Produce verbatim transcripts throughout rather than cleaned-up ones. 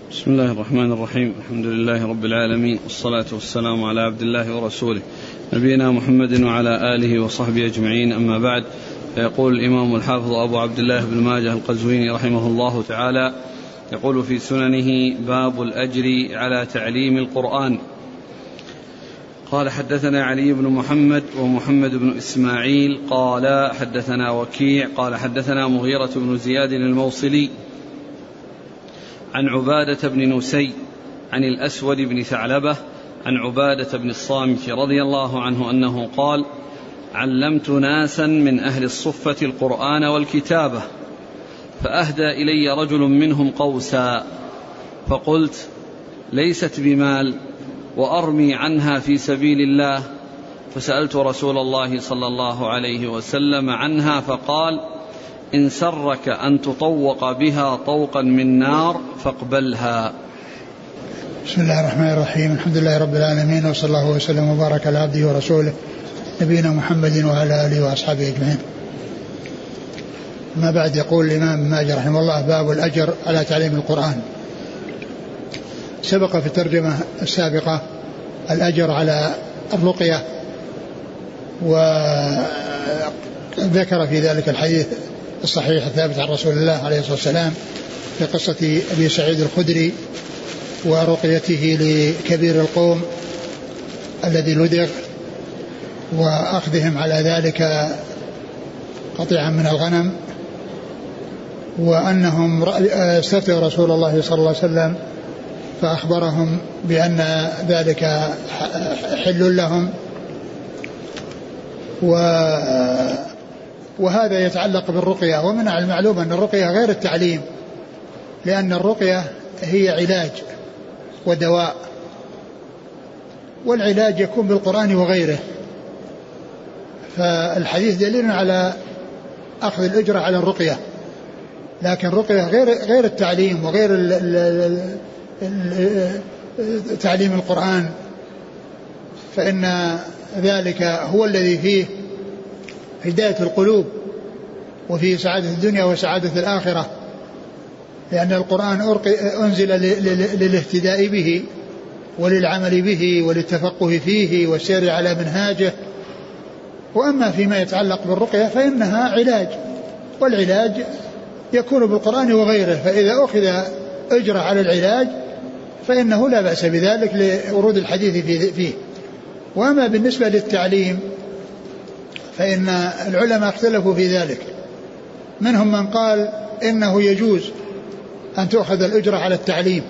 بسم الله الرحمن الرحيم. الحمد لله رب العالمين، والصلاة والسلام على عبد الله ورسوله نبينا محمد وعلى آله وصحبه أجمعين، أما بعد. فيقول الإمام الحافظ أبو عبد الله بن ماجه القزويني رحمه الله تعالى، يقول في سننه: باب الأجر على تعليم القرآن. قال: حدثنا علي بن محمد ومحمد بن إسماعيل قال حدثنا وكيع قال حدثنا مغيرة بن زياد الموصلي عن عبادة بن نسي عن الأسود بن ثعلبة عن عبادة بن الصامت رضي الله عنه أنه قال: علمت ناسا من أهل الصفة القرآن والكتابة، فأهدى إلي رجل منهم قوسا، فقلت: ليست بمال وأرمي عنها في سبيل الله، فسألت رسول الله صلى الله عليه وسلم عنها فقال: إن سرك أن تطوق بها طوقا من نار فاقبلها. بسم الله الرحمن الرحيم. الحمد لله رب العالمين، وصلى الله وسلم وبارك على عبده ورسوله نبينا محمد وعلى آله وأصحابه أجمعين. ما بعد، يقول الإمام ماجه رحمه الله: باب الأجر على تعليم القرآن. سبق في الترجمة السابقة الأجر على الرقية، وذكر في ذلك الحديث الصحيح الثابت عن رسول الله عليه الصلاة والسلام في قصة أبي سعيد الخدري ورقيته لكبير القوم الذي لدغ، وأخذهم على ذلك قطيعا من الغنم، وأنهم استفتوا رسول الله صلى الله عليه وسلم فأخبرهم بأن ذلك حل لهم. وهذا يتعلق بالرقية. ومن المعلوم أن الرقية غير التعليم، لأن الرقية هي علاج ودواء، والعلاج يكون بالقرآن وغيره. فالحديث دليل على أخذ الأجرة على الرقية، لكن الرقية غير غير التعليم وغير ال ال ال تعليم القرآن، فإن ذلك هو الذي فيه هداية القلوب وفيه سعادة الدنيا وسعادة الآخرة، لأن القرآن أنزل للاهتداء به وللعمل به وللتفقه فيه والسير على منهاجه. وأما فيما يتعلق بالرقية فإنها علاج، والعلاج يكون بالقرآن وغيره، فإذا أخذ أجرة على العلاج فإنه لا بأس بذلك لورود الحديث فيه. وأما بالنسبة للتعليم فإن العلماء اختلفوا في ذلك، منهم من قال إنه يجوز أن تأخذ الأجرة على التعليم،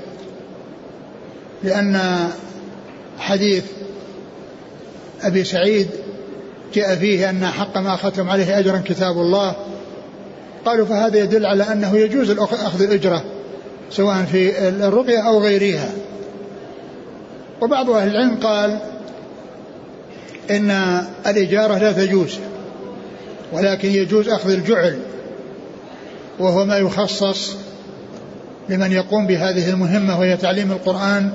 لأن حديث أبي سعيد جاء فيه أن حق ما أخذتم عليه أجرا كتاب الله. قالوا فهذا يدل على أنه يجوز أخذ الأجرة سواء في الرقية أو غيرها. وبعض أهل العلم قال إن الإجارة لا تجوز، ولكن يجوز أخذ الجعل، وهو ما يخصص لمن يقوم بهذه المهمة وهي تعليم القرآن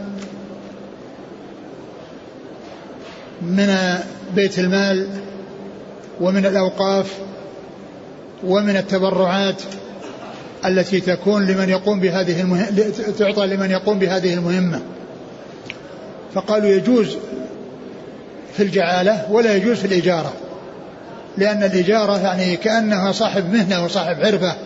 من بيت المال ومن الأوقاف ومن التبرعات التي تكون لمن يقوم بهذه المهمة، تعطى لمن يقوم بهذه المهمة. فقالوا يجوز في الجعالة ولا يجوز في الإجارة، لأن الإجارة يعني كأنها صاحب مهنة وصاحب عرفة،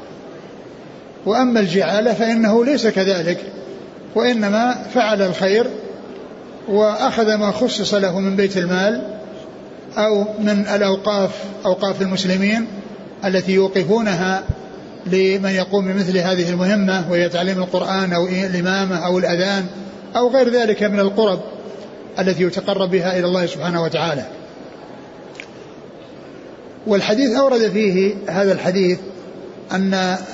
وأما الجعالة فإنه ليس كذلك، وإنما فعل الخير وأخذ ما خصص له من بيت المال أو من الأوقاف، أوقاف المسلمين التي يوقفونها لمن يقوم بمثل هذه المهمة وهي تعليم القرآن أو الإمامة أو الأذان أو غير ذلك من القرب التي يتقرب بها إلى الله سبحانه وتعالى. والحديث أورد فيه هذا الحديث أن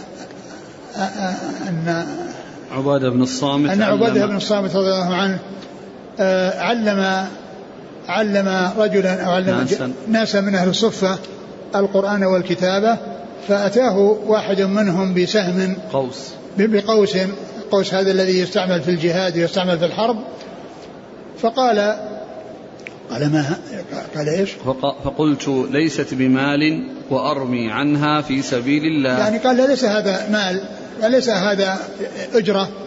أن عبادة بن الصامت أن عبادة بن الصامت رضي الله عنه علم علم رجلا أو علم ناسا, ناسا من أهل الصفة القرآن والكتابة، فأتاه واحد منهم بسهم قوس بقوس قوس هذا الذي يستعمل في الجهاد ويستعمل في الحرب، فقال قال ما قال إيش؟ فقلت ليست بمال وأرمي عنها في سبيل الله. يعني قال ليس هذا مال وليس هذا أجرة،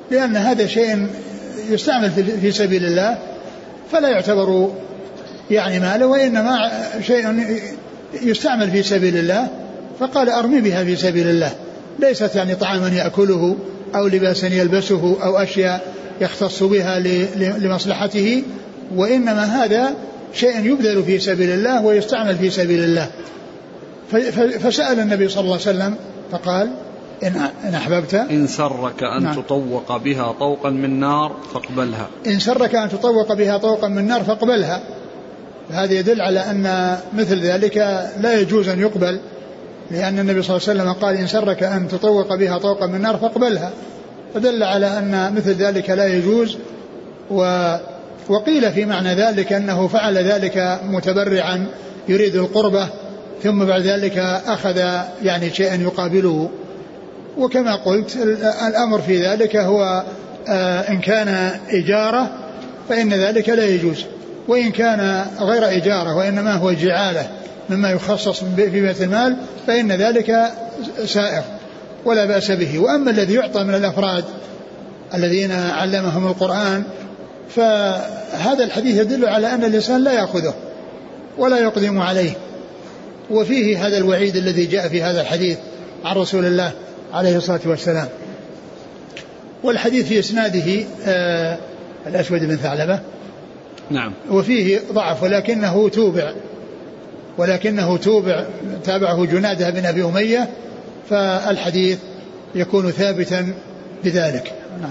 لأن هذا شيء يستعمل في سبيل الله فلا يعتبر يعني ماله، وإنما شيء يستعمل في سبيل الله، فقال أرمي بها في سبيل الله، ليست يعني طعاما يأكله أو لباسا يلبسه أو أشياء يختص بها لمصلحته، وإنما هذا شيء يبذل في سبيل الله ويستعمل في سبيل الله. فسأل النبي صلى الله عليه وسلم فقال إن أحببت إن سرك أن نعم. تطوق بها طوقا من نار فاقبلها. إن سرك أن تطوق بها طوقا من نار فاقبلها. هذا يدل على أن مثل ذلك لا يجوز أن يقبل، لأن النبي صلى الله عليه وسلم قال إن سرك أن تطوق بها طوقا من نار فاقبلها، فدل على أن مثل ذلك لا يجوز. و وقيل في معنى ذلك أنه فعل ذلك متبرعا يريد القربة، ثم بعد ذلك أخذ يعني شيئا يقابله. وكما قلت الأمر في ذلك هو إن كان إجارة فإن ذلك لا يجوز، وإن كان غير إجارة وإنما هو جعالة مما يخصص في بيت المال فإن ذلك سائغ ولا بأس به. وأما الذي يعطى من الأفراد الذين علمهم القرآن فهذا الحديث يدل على أن الإنسان لا يأخذه ولا يقدم عليه، وفيه هذا الوعيد الذي جاء في هذا الحديث عن رسول الله عليه الصلاة والسلام. والحديث في إسناده آه الأسود بن ثعلبة نعم، وفيه ضعف ولكنه توبع ولكنه توبع تابعه جنادة بن أبي أمية، فالحديث يكون ثابتا بذلك. نعم.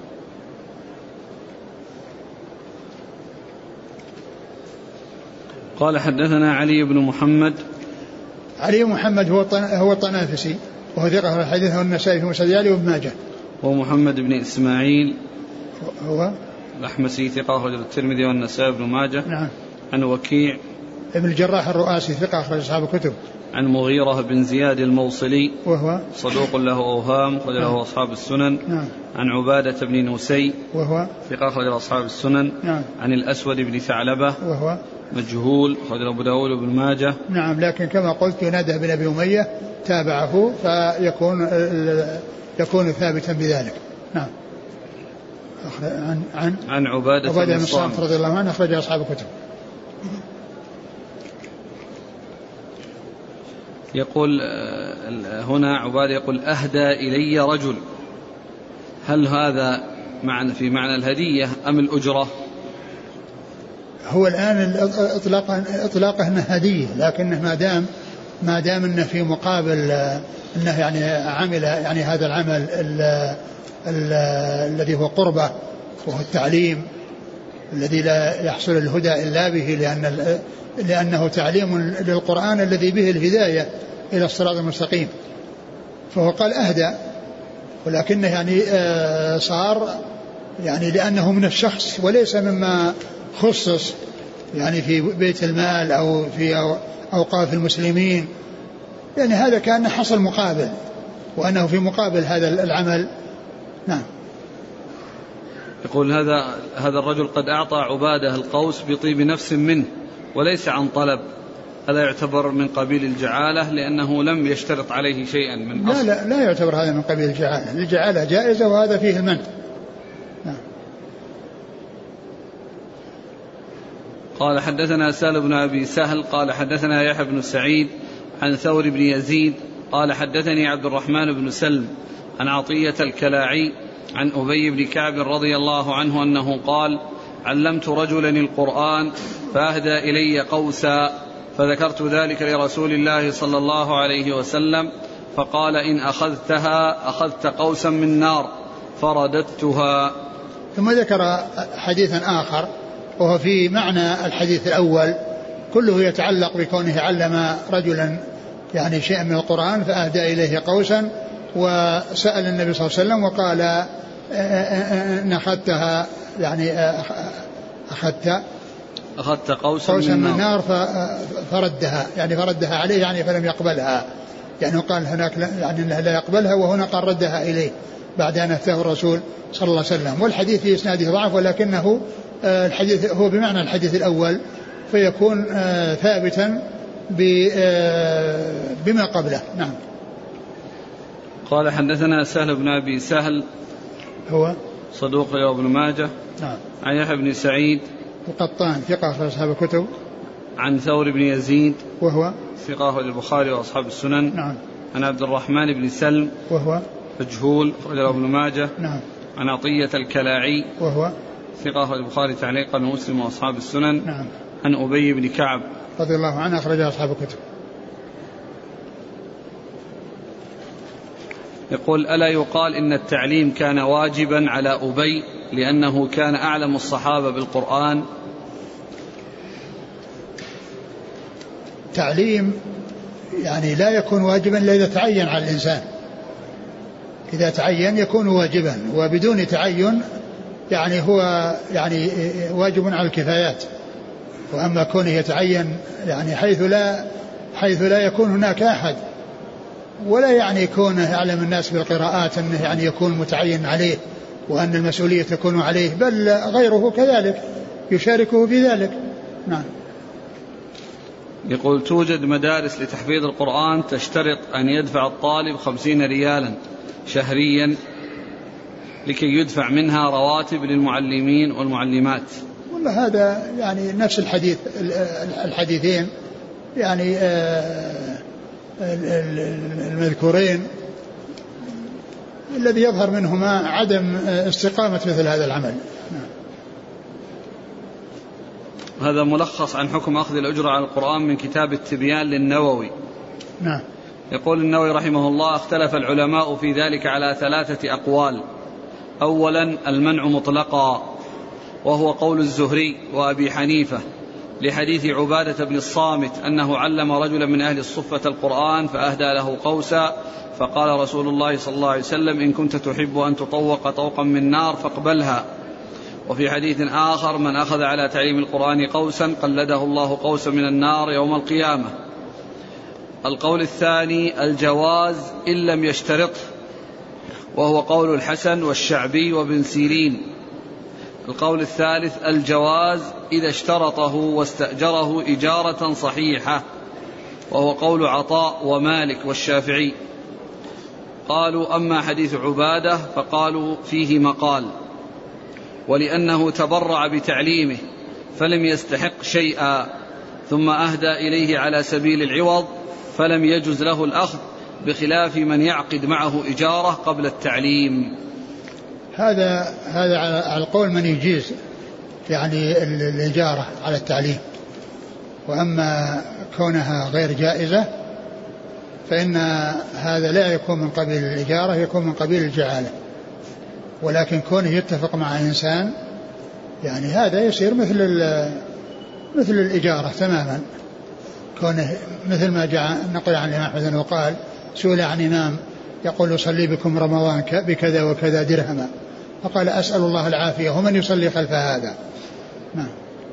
قال حدثنا علي بن محمد. علي بن محمد هو هو الطنافسي وهو ثقة الحديث، هو النسائي في مسند علي وابن ماجه. ومحمد بن إسماعيل هو الأحمسي ثقة أخرج الترمذي والنسائي وابن ماجه. نعم. عن وكيع ابن الجراح الرؤاسي ثقة أخرج أصحاب الكتب. عن مغيرة بن زياد الموصلي وهو صدوق له أوهام أخرج له أصحاب السنن. نعم. عن عبادة بن نسي وهو ثقة أخرج أصحاب السنن. نعم. عن الأسود بن ثعلبة وهو مجهول أخرج أبو داود وابن ماجه. نعم، لكن كما قلت ينادى بن أبي أمية تابعه فيكون يكون ثابتا بذلك. نعم. عن عن عن عبادة بن الصامت رضي الله عنه أخرج أصحاب الكتب. يقول هنا عبادة يقول أهدى إلي رجل، هل هذا معنى في معنى الهدية أم الأجرة؟ هو الآن إطلاقه إطلاقه أنه هدية، لكنه ما دام ما دام أنه في مقابل أنه يعني عمل يعني هذا العمل الذي هو قربة وهو التعليم الذي لا يحصل الهدى إلا به، لأن لأنه تعليم للقرآن الذي به الهداية إلى الصراط المستقيم، فهو قال أهدى، ولكنه يعني صار يعني لأنه من الشخص وليس مما خصص يعني في بيت المال أو في أوقاف المسلمين، يعني هذا كان حصل مقابل وأنه في مقابل هذا العمل. نعم. يقول هذا هذا الرجل قد أعطى عبادة القوس بطيب نفس منه وليس عن طلب، هذا يعتبر من قبيل الجعالة لأنه لم يشترط عليه شيئا من أصل؟ لا لا لا يعتبر هذا من قبيل الجعالة، الجعالة جائزة وهذا فيه المنع. نعم. قال حدثنا سهل بن أبي سهل قال حدثنا يحيى بن سعيد عن ثور بن يزيد قال حدثني عبد الرحمن بن سلم عن عطية الكلاعي عن أبي بن كعب رضي الله عنه أنه قال علمت رجلا القرآن فأهدى إلي قوسا فذكرت ذلك لرسول الله صلى الله عليه وسلم فقال إن أخذتها أخذت قوسا من نار فرددتها. ثم ذكر حديثا آخر وهو في معنى الحديث الأول كله يتعلق بكونه علم رجلا يعني شيئا من القرآن فأهدى إليه قوسا، وسأل النبي صلى الله عليه وسلم وقال إن أخذتها يعني أخذت أخذت قوسا, قوسا من, من نار فردها يعني فردها عليه يعني فلم يقبلها، يعني قال هناك يعني لا يقبلها وهنا قال ردها إليه بعد أن أفتاه الرسول صلى الله عليه وسلم. والحديث في إسناده ضعف ولكنه الحديث هو بمعنى الحديث الأول فيكون ثابتا بما قبله. نعم. قال حدثنا سهل بن أبي سهل هو صدوق رواه ابن ماجه. نعم. عن يحيى بن سعيد القطان ثقة أخرج أصحاب الكتب. عن ثور بن يزيد وهو ثقة أخرج البخاري وأصحاب السنن. نعم. عن عبد الرحمن بن سلم وهو مجهول أخرج ابن ماجه. نعم. عن عطية الكلاعي وهو ثقة أخرج البخاري تعليقا ومسلم وأصحاب السنن. نعم. عن أبي بن كعب رضي الله عنه أخرج أصحاب الكتب. يقول: ألا يقال إن التعليم كان واجبا على أبي لأنه كان أعلم الصحابة بالقرآن؟ تعليم يعني لا يكون واجبا إلا إذا تعين على الإنسان، إذا تعين يكون واجبا، وبدون تعين يعني هو يعني واجب على الكفايات. وأما كونه يتعين يعني حيث لا حيث لا يكون هناك أحد، ولا يعني يكون يعلم الناس بالقراءات أنه يعني يكون متعين عليه وأن المسؤولية تكون عليه، بل غيره كذلك يشاركه في ذلك. نعم. يقول: توجد مدارس لتحفيظ القرآن تشترط أن يدفع الطالب خمسين ريالا شهريا لكي يدفع منها رواتب للمعلمين والمعلمات. والله هذا يعني نفس الحديث الحديثين يعني المذكورين، الذي يظهر منهما عدم استقامة مثل هذا العمل. هذا ملخص عن حكم أخذ الأجرة على القرآن من كتاب التبيان للنووي. نعم. يقول النووي رحمه الله: اختلف العلماء في ذلك على ثلاثة أقوال. أولا المنع مطلقا، وهو قول الزهري وأبي حنيفة لحديث عبادة بن الصامت أنه علم رجلا من أهل الصفة القرآن فأهدى له قوسا، فقال رسول الله صلى الله عليه وسلم: إن كنت تحب أن تطوق طوقا من نار فاقبلها. وفي حديث آخر: من أخذ على تعليم القرآن قوسا قلده الله قوسا من النار يوم القيامة. القول الثاني الجواز إن لم يشترطه، وهو قول الحسن والشعبي وابن سيرين. القول الثالث الجواز إذا اشترطه واستأجره إجارة صحيحة، وهو قول عطاء ومالك والشافعي. قالوا: أما حديث عبادة فقالوا فيه مقال، ولأنه تبرع بتعليمه فلم يستحق شيئا ثم أهدى إليه على سبيل العوض فلم يجز له الأخذ، بخلاف من يعقد معه إجارة قبل التعليم. هذا هذا على القول من يجيز يعني الإجارة على التعليم، وأما كونها غير جائزة فإن هذا لا يكون من قبيل الإجارة، يكون من قبيل الجعالة. ولكن كونه يتفق مع إنسان يعني هذا يصير مثل مثل الإجارة تماما. كونه مثل ما جاء نقل عن الإمام أحمد أنه قال: سئل عن إمام يقول: يصلي بكم رمضان بكذا وكذا درهما، فقال: أسأل الله العافية، ومن يصلي خلف هذا؟ نعم.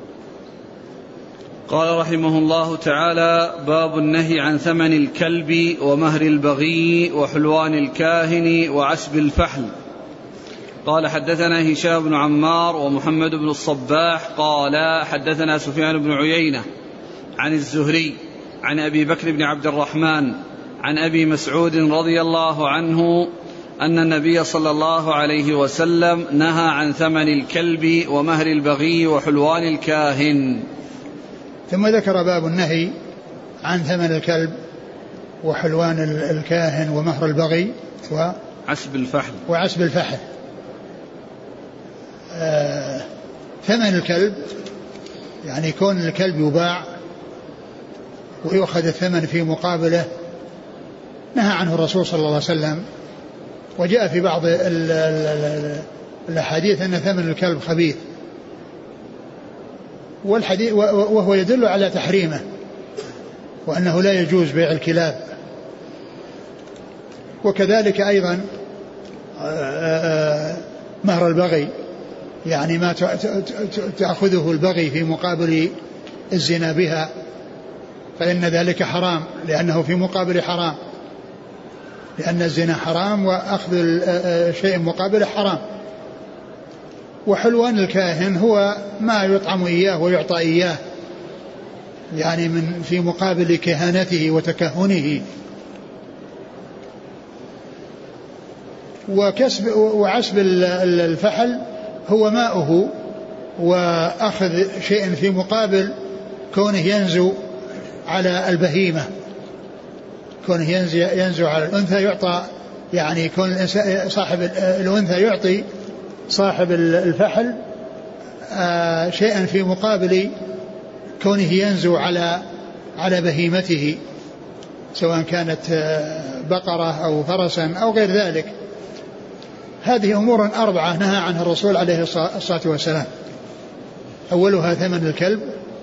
قال رحمه الله تعالى: باب النهي عن ثمن الكلب ومهر البغي وحلوان الكاهن وعسب الفحل. قال: حدثنا هشام بن عمار ومحمد بن الصباح قال: حدثنا سفيان بن عيينة عن الزهري عن أبي بكر بن عبد الرحمن عن أبي مسعود رضي الله عنه أن النبي صلى الله عليه وسلم نهى عن ثمن الكلب ومهر البغي وحلوان الكاهن. ثم ذكر باب النهي عن ثمن الكلب وحلوان الكاهن ومهر البغي وعسب الفحل وعسب الفحل. آه ثمن الكلب يعني كون الكلب يباع ويؤخذ الثمن في مقابله، نهى عنه الرسول صلى الله عليه وسلم. وجاء في بعض الأحاديث أن ثمن الكلب خبيث، والحديث وهو يدل على تحريمه وأنه لا يجوز بيع الكلاب. وكذلك أيضا مهر البغي يعني ما تأخذه البغي في مقابل الزنا بها، فإن ذلك حرام لأنه في مقابل حرام، لأن الزنا حرام وأخذ الشيء مقابله حرام. وحلوان الكاهن هو ما يطعم إياه ويعطى إياه يعني من في مقابل كهانته وتكهنه. وكسب وعسب الفحل هو ماؤه وأخذ شيء في مقابل كونه ينزو على البهيمة، كونه ينزو على الأنثى يعطى، يعني كون صاحب الأنثى يعطي صاحب الفحل شيئا في مقابل كونه ينزو على على بهيمته، سواء كانت بقرة أو فرسا أو غير ذلك. هذه أمور أربعة نهى عنها الرسول عليه الصلاة والسلام. أولها ثمن الكلب،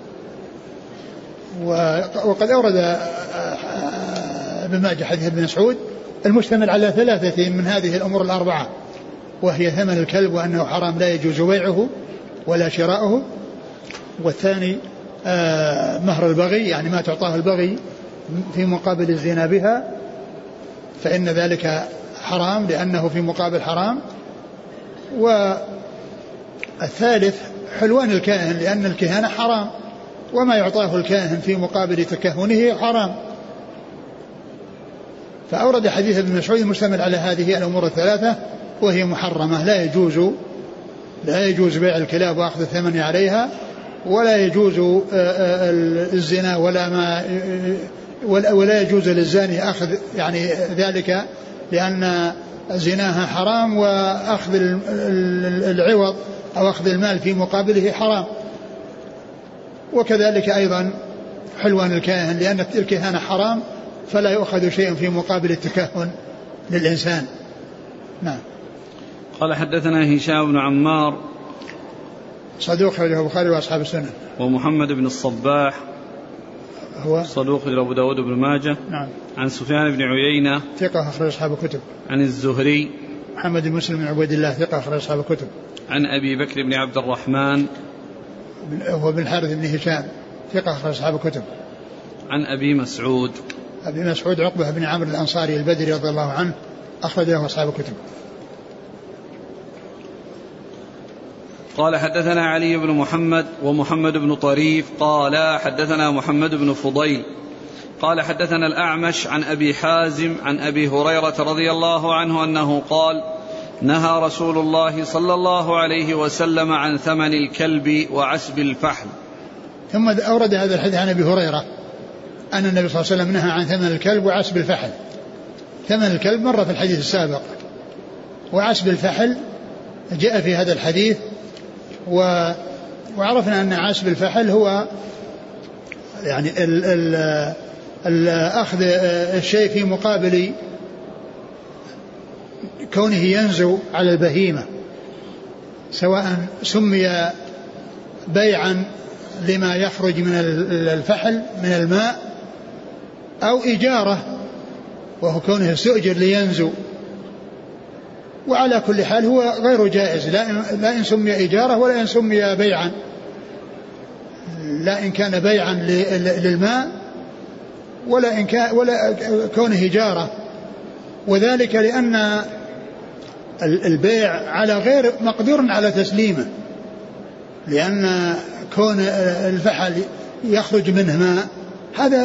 وقد أورد ابن ماجه حديث ابن مسعود المشتمل على ثلاثة من هذه الأمور الأربعة، وهي ثمن الكلب وأنه حرام لا يجوز بيعه ولا شراؤه، والثاني مهر البغي، يعني ما تعطاه البغي في مقابل الزنا بها فإن ذلك حرام لأنه في مقابل حرام، والثالث حلوان الكاهن لأن الكهانة حرام وما يعطاه الكاهن في مقابل تكهنه حرام. فأورد حديث ابن مسعود المشتمل على هذه الأمور الثلاثة وهي محرمة، لا يجوز لا يجوز بيع الكلاب وأخذ الثمن عليها، ولا يجوز الزنا ولا ما ولا يجوز للزاني أخذ يعني ذلك لأن زناها حرام، وأخذ العوض أو أخذ المال في مقابله حرام. وكذلك أيضا حلوان الكاهن لأن الكهانة حرام فلا يؤخذ شيء في مقابل التكهن للإنسان. نعم. قال حدثنا هشام بن عمار صدوق أخرجه البخاري وأصحاب السنن. ومحمد بن الصباح هو صدوق أبو داود بن ماجه. نعم. عن سفيان بن عيينة ثقة أخرج أصحاب الكتب. عن الزهري محمد بن مسلم بن عبيد الله ثقة أخرج أصحاب الكتب. عن أبي بكر بن عبد الرحمن هو بن الحارث بن هشام ثقة أخرج أصحاب الكتب. عن أبي مسعود أبي مسعود عقبة بن عمرو الأنصاري البدري رضي الله عنه أخرج له أصحاب الكتب. قال حدثنا علي بن محمد ومحمد بن طريف قال حدثنا محمد بن فضيل قال حدثنا الأعمش عن أبي حازم عن أبي هريرة رضي الله عنه أنه قال نهى رسول الله صلى الله عليه وسلم عن ثمن الكلب وعسب الفحل. ثم أورد هذا الحديث عن أبي هريرة أن النبي صلى الله عليه وسلم نهى عن ثمن الكلب وعسب الفحل. ثمن الكلب مر في الحديث السابق، وعسب الفحل جاء في هذا الحديث، و وعرفنا أن عسب الفحل هو يعني ال ال ال أخذ الشيء في مقابل كونه ينزو على البهيمة، سواء سمي بيعا لما يخرج من الفحل من الماء أو إجارة وهو كونه استؤجر لينزو، وعلى كل حال هو غير جائز، لا إن سمي إجارة ولا إن سمي بيعا، لا إن كان بيعا للماء ولا إن كان ولا كونه إجارة، وذلك لأن البيع على غير مقدور على تسليمه، لأن كون الفحل يخرج منه ماء هذا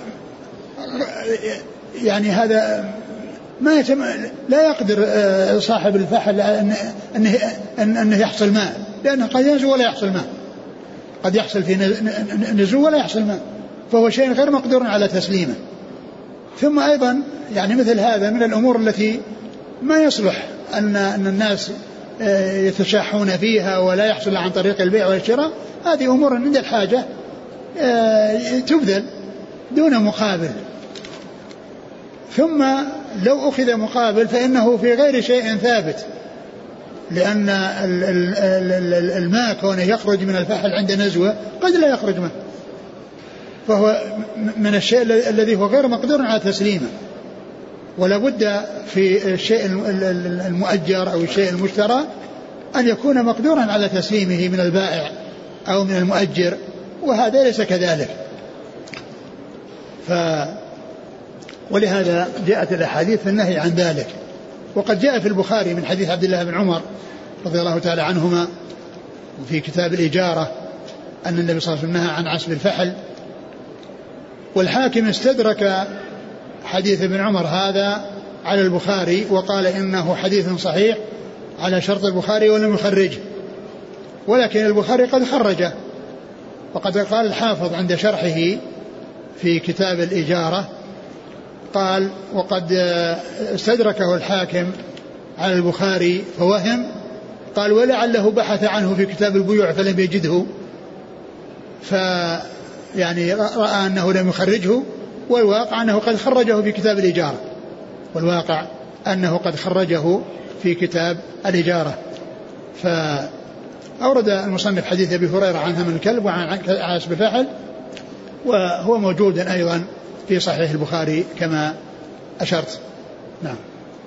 يعني هذا ما يتم لا يقدر صاحب الفحل أنه, أنه يحصل ماء، لأنه قد ينزو ولا يحصل ماء، قد يحصل في نزو ولا يحصل ماء، فهو شيء غير مقدور على تسليمه. ثم أيضا يعني مثل هذا من الأمور التي ما يصلح أن, أن الناس يتشاحون فيها ولا يحصل عن طريق البيع والشراء، هذه أمور عند الحاجة تبذل دون مقابل. ثم لو أخذ مقابل فإنه في غير شيء ثابت، لأن الماء كونه يخرج من الفحل عند نزوه قد لا يخرج منه، فهو من الشيء الذي هو غير مقدور على تسليمه، ولا بد في الشيء المؤجر أو الشيء المشترى أن يكون مقدورا على تسليمه من البائع أو من المؤجر، وهذا ليس كذلك. ف ولهذا جاءت الأحاديث في النهي عن ذلك. وقد جاء في البخاري من حديث عبد الله بن عمر رضي الله تعالى عنهما في كتاب الإجارة أن النبي صلى الله عليه وسلم نهى عن عسب الفحل، والحاكم استدرك حديث ابن عمر هذا على البخاري وقال إنه حديث صحيح على شرط البخاري ولم يخرجه، ولكن البخاري قد خرجه. وقد قال الحافظ عند شرحه في كتاب الإجارة قال وقد استدركه الحاكم على البخاري فوهم، قال ولعله بحث عنه في كتاب البيوع فلم يجده، فيعني رأى أنه لم يخرجه، والواقع أنه قد خرجه في كتاب الإجارة والواقع أنه قد خرجه في كتاب الإجارة. فأورد المصنف حديث أبي هريرة عن ثمن الكلب وعن عاص بفحل، وهو موجود أيضا في صحيح البخاري كما أشرت. نعم.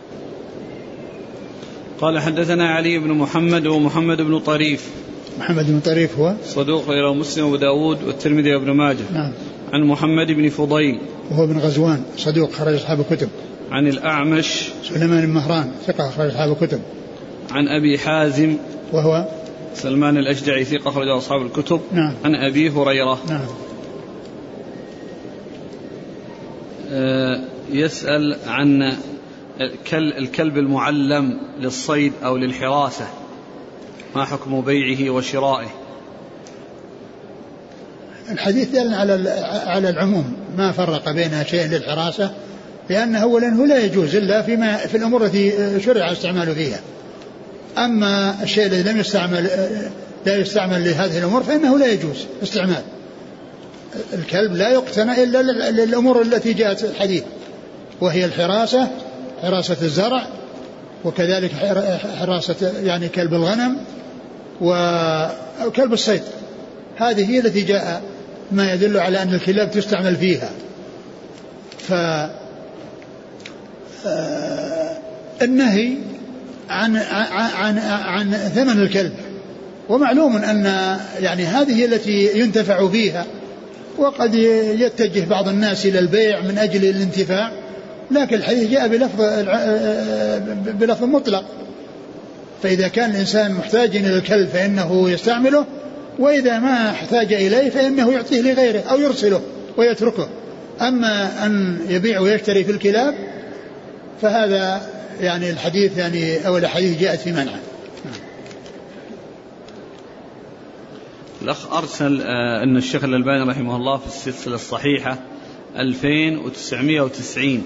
قال حدثنا علي بن محمد ومحمد بن طريف. محمد بن طريف هو صدوق غير مسلم وابو داود والترمذي وابن ماجه. نعم. عن محمد بن فضيل وهو بن غزوان صدوق خرج أصحاب الكتب. عن الأعمش سليمان بن مهران ثقة خرج أصحاب الكتب. عن أبي حازم وهو سلمان الأشجعي ثقة خرج أصحاب الكتب. نعم. عن أبي هريرة. نعم. آه يسأل عن الكلب المعلم للصيد أو للحراسة، ما حكم بيعه وشرائه؟ الحديث دل على على العموم، ما فرق بين شيء للحراسة، لأنه أولا هو لا يجوز إلا فيما في الأمور التي شرع استعماله فيها. أما الشيء الذي لم يستعمل لا يستعمل لهذه الأمور فإنه لا يجوز استعمال الكلب، لا يقتنى إلا للأمور التي جاءت الحديث، وهي الحراسة، حراسة الزرع، وكذلك حراسة يعني كلب الغنم وكلب الصيد. هذه هي التي جاء ما يدل على أن الكلاب تستعمل فيها. فالنهي عن عن عن ثمن الكلب، ومعلوم أن يعني هذه التي ينتفع فيها، وقد يتجه بعض الناس إلى البيع من أجل الانتفاع، لكن الحديث جاء بلفظ بلفظ مطلق، فإذا كان الإنسان محتاج إلى الكلب فإنه يستعمله، وإذا ما احتاج إليه فإنه يعطيه لغيره أو يرسله ويتركه. أما أن يبيع ويشتري في الكلاب فهذا يعني الحديث يعني أو الحديث جاءت في منعه. الأخ أرسل أن الشيخ الألباني رحمه الله في السلسلة الصحيحة ألفين وتسعمائة وتسعين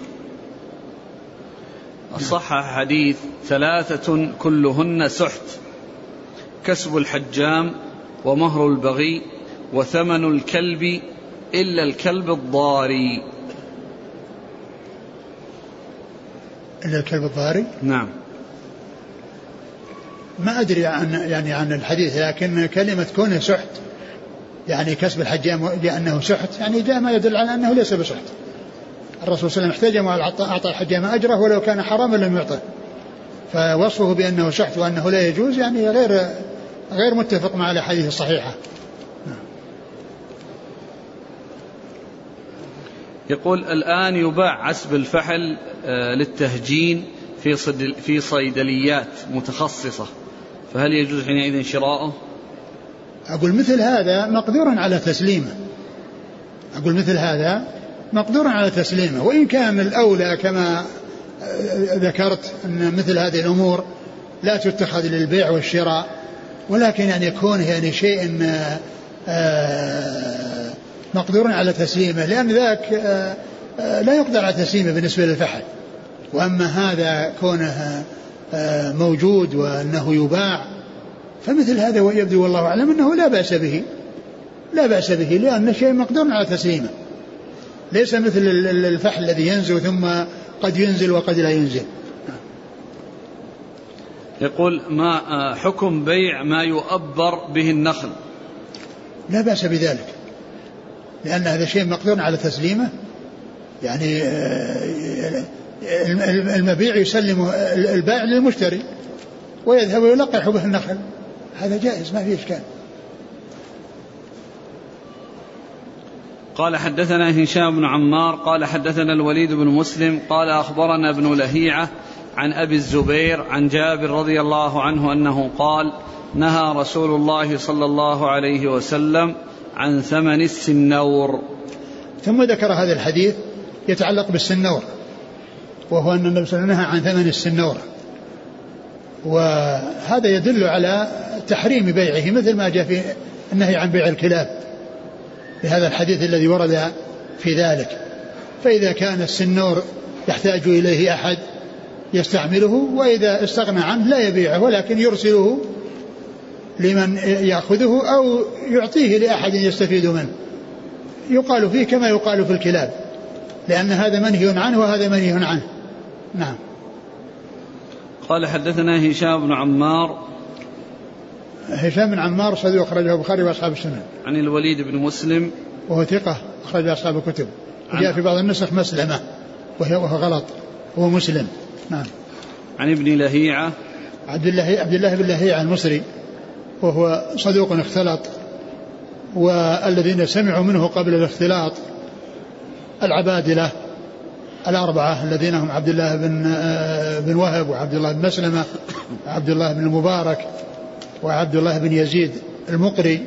صحح حديث ثلاثة كلهن سحت: كسب الحجام، ومهر البغي، وثمن الكلب إلا الكلب الضاري. إلا الكلب الضاري؟ نعم. ما أدري عن يعني عن الحديث، لكن كلمة كونه سحت يعني كسب الحجام لأنه سحت، يعني جاء ما يدل على أنه ليس بسحت. الرسول صلى الله عليه وسلم احتجم وأعطى الحجام أجره ولو كان حراما لم يعطه، فوصفه بأنه سحت وأنه لا يجوز يعني غير غير متفق مع الأحاديث الصحيحة. يقول الآن يباع عسب الفحل للتهجين في في صيدليات متخصصة، فهل يجوز حينئذ شراؤه؟ أقول مثل هذا مقدور على تسليمه، أقول مثل هذا مقدور على تسليمه، وإن كان الأولى كما ذكرت أن مثل هذه الأمور لا تتخذ للبيع والشراء، ولكن يعني يكون يعني شيء مقدور على تسليمه، لأن ذاك لا يقدر على تسليمه بالنسبة للفحل. وأما هذا كونه موجود وأنه يباع فمثل هذا ويبدو والله أعلم أنه لا بأس به، لا بأس به لأن الشيء مقدور على تسليمه، ليس مثل الفحل الذي ينزل ثم قد ينزل وقد لا ينزل. يقول ما حكم بيع ما يؤبر به النخل؟ لا بأس بذلك، لأن هذا شيء مقدور على تسليمه، يعني المبيع يسلم البائع للمشتري ويذهب ويلقح به النخل، هذا جائز ما فيه إشكال. قال حدثنا هشام بن عمار قال حدثنا الوليد بن مسلم قال أخبرنا ابن لهيعة عن أبي الزبير عن جابر رضي الله عنه أنه قال: نهى رسول الله صلى الله عليه وسلم عن ثمن السنور. ثم ذكر هذا الحديث يتعلق بالسنور، وهو أن النبي صلى الله عليه وسلم نهى عن ثمن السنور، وهذا يدل على تحريم بيعه مثل ما جاء في النهي عن بيع الكلاب في هذا الحديث الذي ورد في ذلك. فإذا كان السنور يحتاج إليه أحد يستعمله، وإذا استغنى عنه لا يبيعه ولكن يرسله لمن يأخذه أو يعطيه لأحد يستفيد منه، يقال فيه كما يقال في الكلاب، لأن هذا منهي عنه وهذا منهي عنه. نعم. قال حدثنا هشام بن عمار. هشام بن عمار صدوق أخرجه البخاري وأصحاب السنن. عن الوليد بن مسلم وهو ثقة أخرج أصحاب الكتب، وجاء في بعض النسخ مسلمة وهو غلط، هو مسلم. نعم. عن ابن لهيعة عبد الله عبد الله بن لهيعة المصري وهو صدوق اختلط، والذين سمعوا منه قبل الاختلاط العبادلة الأربعة الذين هم عبد الله بن بن وهب وعبد الله بن مسلمة وعبد الله بن المبارك وعبد الله بن يزيد المقري.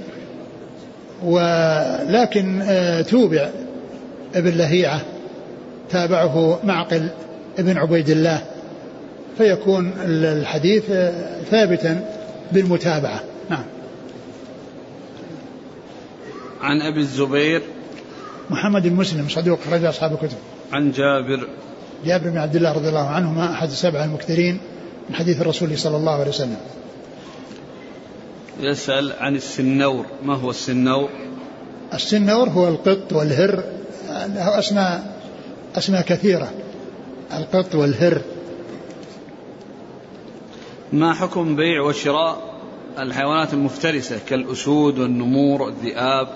ولكن توبع ابن لهيعة تابعه معقل ابن عبيد الله، فيكون الحديث ثابتا بالمتابعة. نعم. عن أبي الزبير محمد بن مسلم صدوق أخرج أصحاب الكتب. عن جابر جابر بن عبد الله رضي الله عنهما أحد السبعة المكثرين من حديث الرسول صلى الله عليه وسلم. يسأل عن السنور، ما هو السنور؟ السنور هو القط والهر، له أسماء أسماء كثيرة، القط والهر. ما حكم بيع وشراء الحيوانات المفترسة كالأسود والنمور والذئاب؟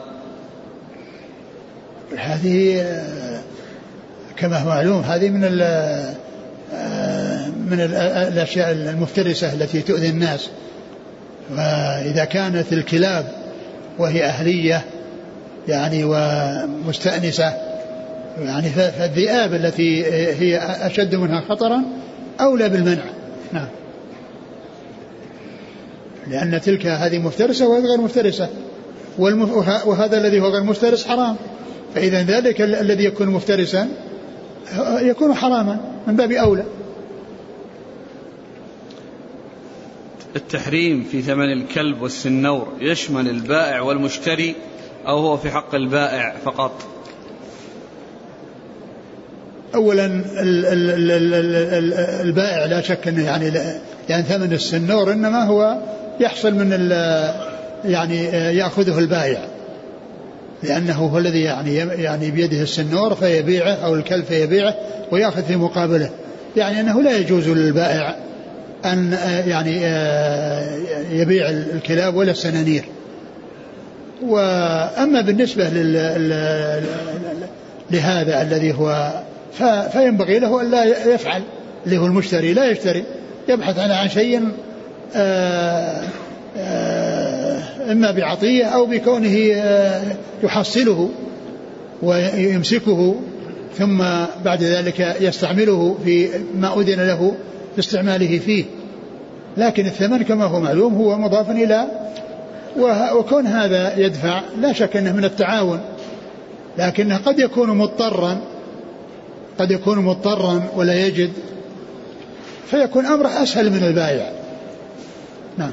هذه كما هو معلوم هذه من من الأشياء المفترسة التي تؤذي الناس. وإذا كانت الكلاب وهي أهلية يعني ومستأنسة يعني فالذئاب التي هي أشد منها خطرا أولى بالمنع. نعم. لأن تلك هذه مفترسة وهذه غير مفترسة، وهذا الذي هو غير مفترس حرام، فإذا ذلك الذي يكون مفترسا يكون حراما من باب أولى. التحريم في ثمن الكلب والسنور يشمل البائع والمشتري أو هو في حق البائع فقط؟ أولا البائع لا شك أنه يعني يعني ثمن السنور إنما هو يحصل من يعني يأخذه البائع، لأنه هو الذي يعني يعني بيده السنور فيبيعه أو الكلب فيبيعه ويأخذ في مقابله، يعني أنه لا يجوز للبائع أن يعني يبيع الكلاب ولا السنانير. وأما بالنسبة لهذا الذي هو فينبغي له أن لا يفعل، اللي هو المشتري لا يشتري، يبحث عن شيء إما بعطية أو بكونه يحصله ويمسكه ثم بعد ذلك يستعمله في ما أذن له في استعماله فيه. لكن الثمن كما هو معلوم هو مضاف إلى، وكون هذا يدفع لا شك أنه من التعاون، لكنه قد يكون مضطرا قد يكون مضطرا ولا يجد، فيكون أمره أسهل من البائع. نعم.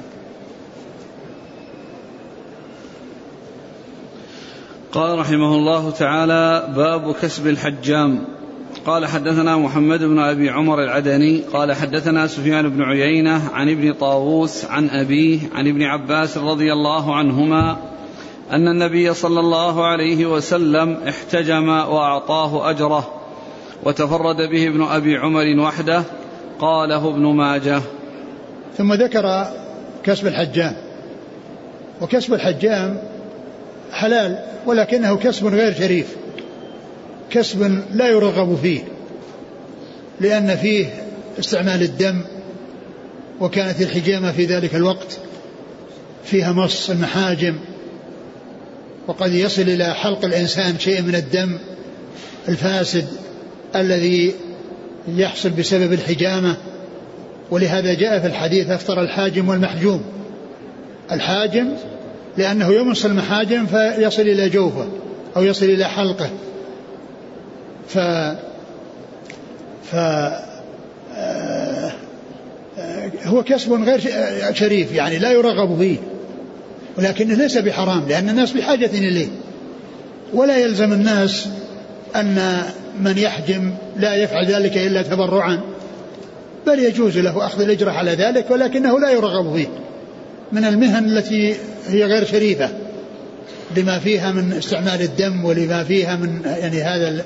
قال رحمه الله تعالى: باب كسب الحجام. قال حدثنا محمد بن أبي عمر العدني قال حدثنا سفيان بن عيينة عن ابن طاووس عن أبيه عن ابن عباس رضي الله عنهما أن النبي صلى الله عليه وسلم احتجم وأعطاه أجره، وتفرد به ابن أبي عمر وحده، قاله ابن ماجه. ثم ذكر كسب الحجام. وكسب الحجام حلال، ولكنه كسب غير شريف، كسب لا يرغب فيه، لأن فيه استعمال الدم، وكانت الحجامة في ذلك الوقت فيها مص المحاجم، وقد يصل إلى حلق الإنسان شيء من الدم الفاسد الذي يحصل بسبب الحجامة. ولهذا جاء في الحديث: أفطر الحاجم والمحجوم. الحاجم لأنه يمص المحاجم فيصل إلى جوفه أو يصل إلى حلقه، ف ف هو كسب غير شريف يعني لا يرغب فيه، ولكنه ليس بحرام لأن الناس بحاجة إليه. ولا يلزم الناس أن من يحجم لا يفعل ذلك إلا تبرعا، بل يجوز له أخذ الأجر على ذلك، ولكنه لا يرغب فيه من المهن التي هي غير شريفة لما فيها من استعمال الدم ولما فيها من يعني هذا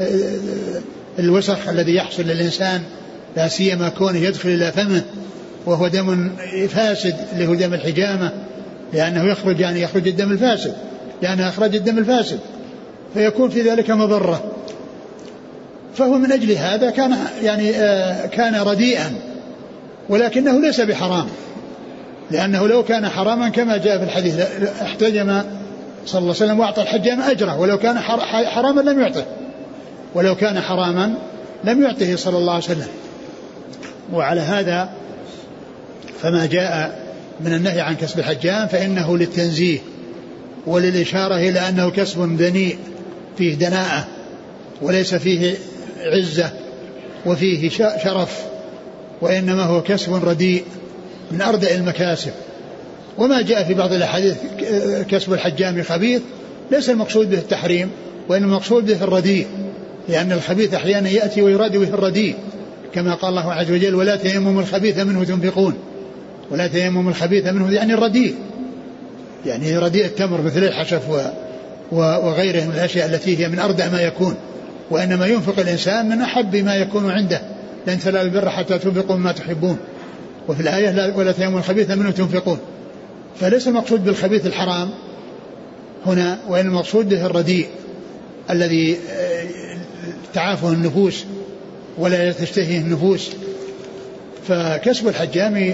الوسخ الذي يحصل للإنسان، لا سيما كونه يدخل إلى فمه وهو دم فاسد اللي هو دم الحجامة، لأنه يخرج يعني يخرج الدم الفاسد، لأنه أخرج الدم الفاسد فيكون في ذلك مضرة. فهو من أجل هذا كان يعني آه كان رديئا، ولكنه ليس بحرام، لأنه لو كان حراما كما جاء في الحديث احتجم صلى الله عليه وسلم وأعطى الحجام أجره، ولو كان حراما لم يعطه، ولو كان حراما لم يعطه صلى الله عليه وسلم. وعلى هذا فما جاء من النهي عن كسب الحجام فإنه للتنزيه وللإشارة إلى أنه كسب دنيء فيه دناءة وليس فيه عزة وفيه شرف، وإنما هو كسب رديء من أردأ المكاسب. وما جاء في بعض الأحاديث كسب الحجام خبيث ليس المقصود به التحريم، وإنما المقصود به الرديء، لأن الخبيث أحيانا يأتي ويراد به الرديء، كما قال الله عز وجل ولا تيمموا الخبيث منه تنفقون، ولا تيمموا الخبيث منه يعني الرديء، يعني رديء التمر مثل الحشف وغيره من الأشياء التي هي من أردأ ما يكون. وإنما ينفق الإنسان من أحب ما يكون عنده، لن تنالوا البر حتى تنفقوا مما تحبون، وفي الآية ولا تيمموا الخبيث منه تنفقون. فليس المقصود بالخبيث الحرام هنا، وإن المقصود به الرديء الذي تعافه النفوس ولا تشتهيه النفوس. فكسب الحجام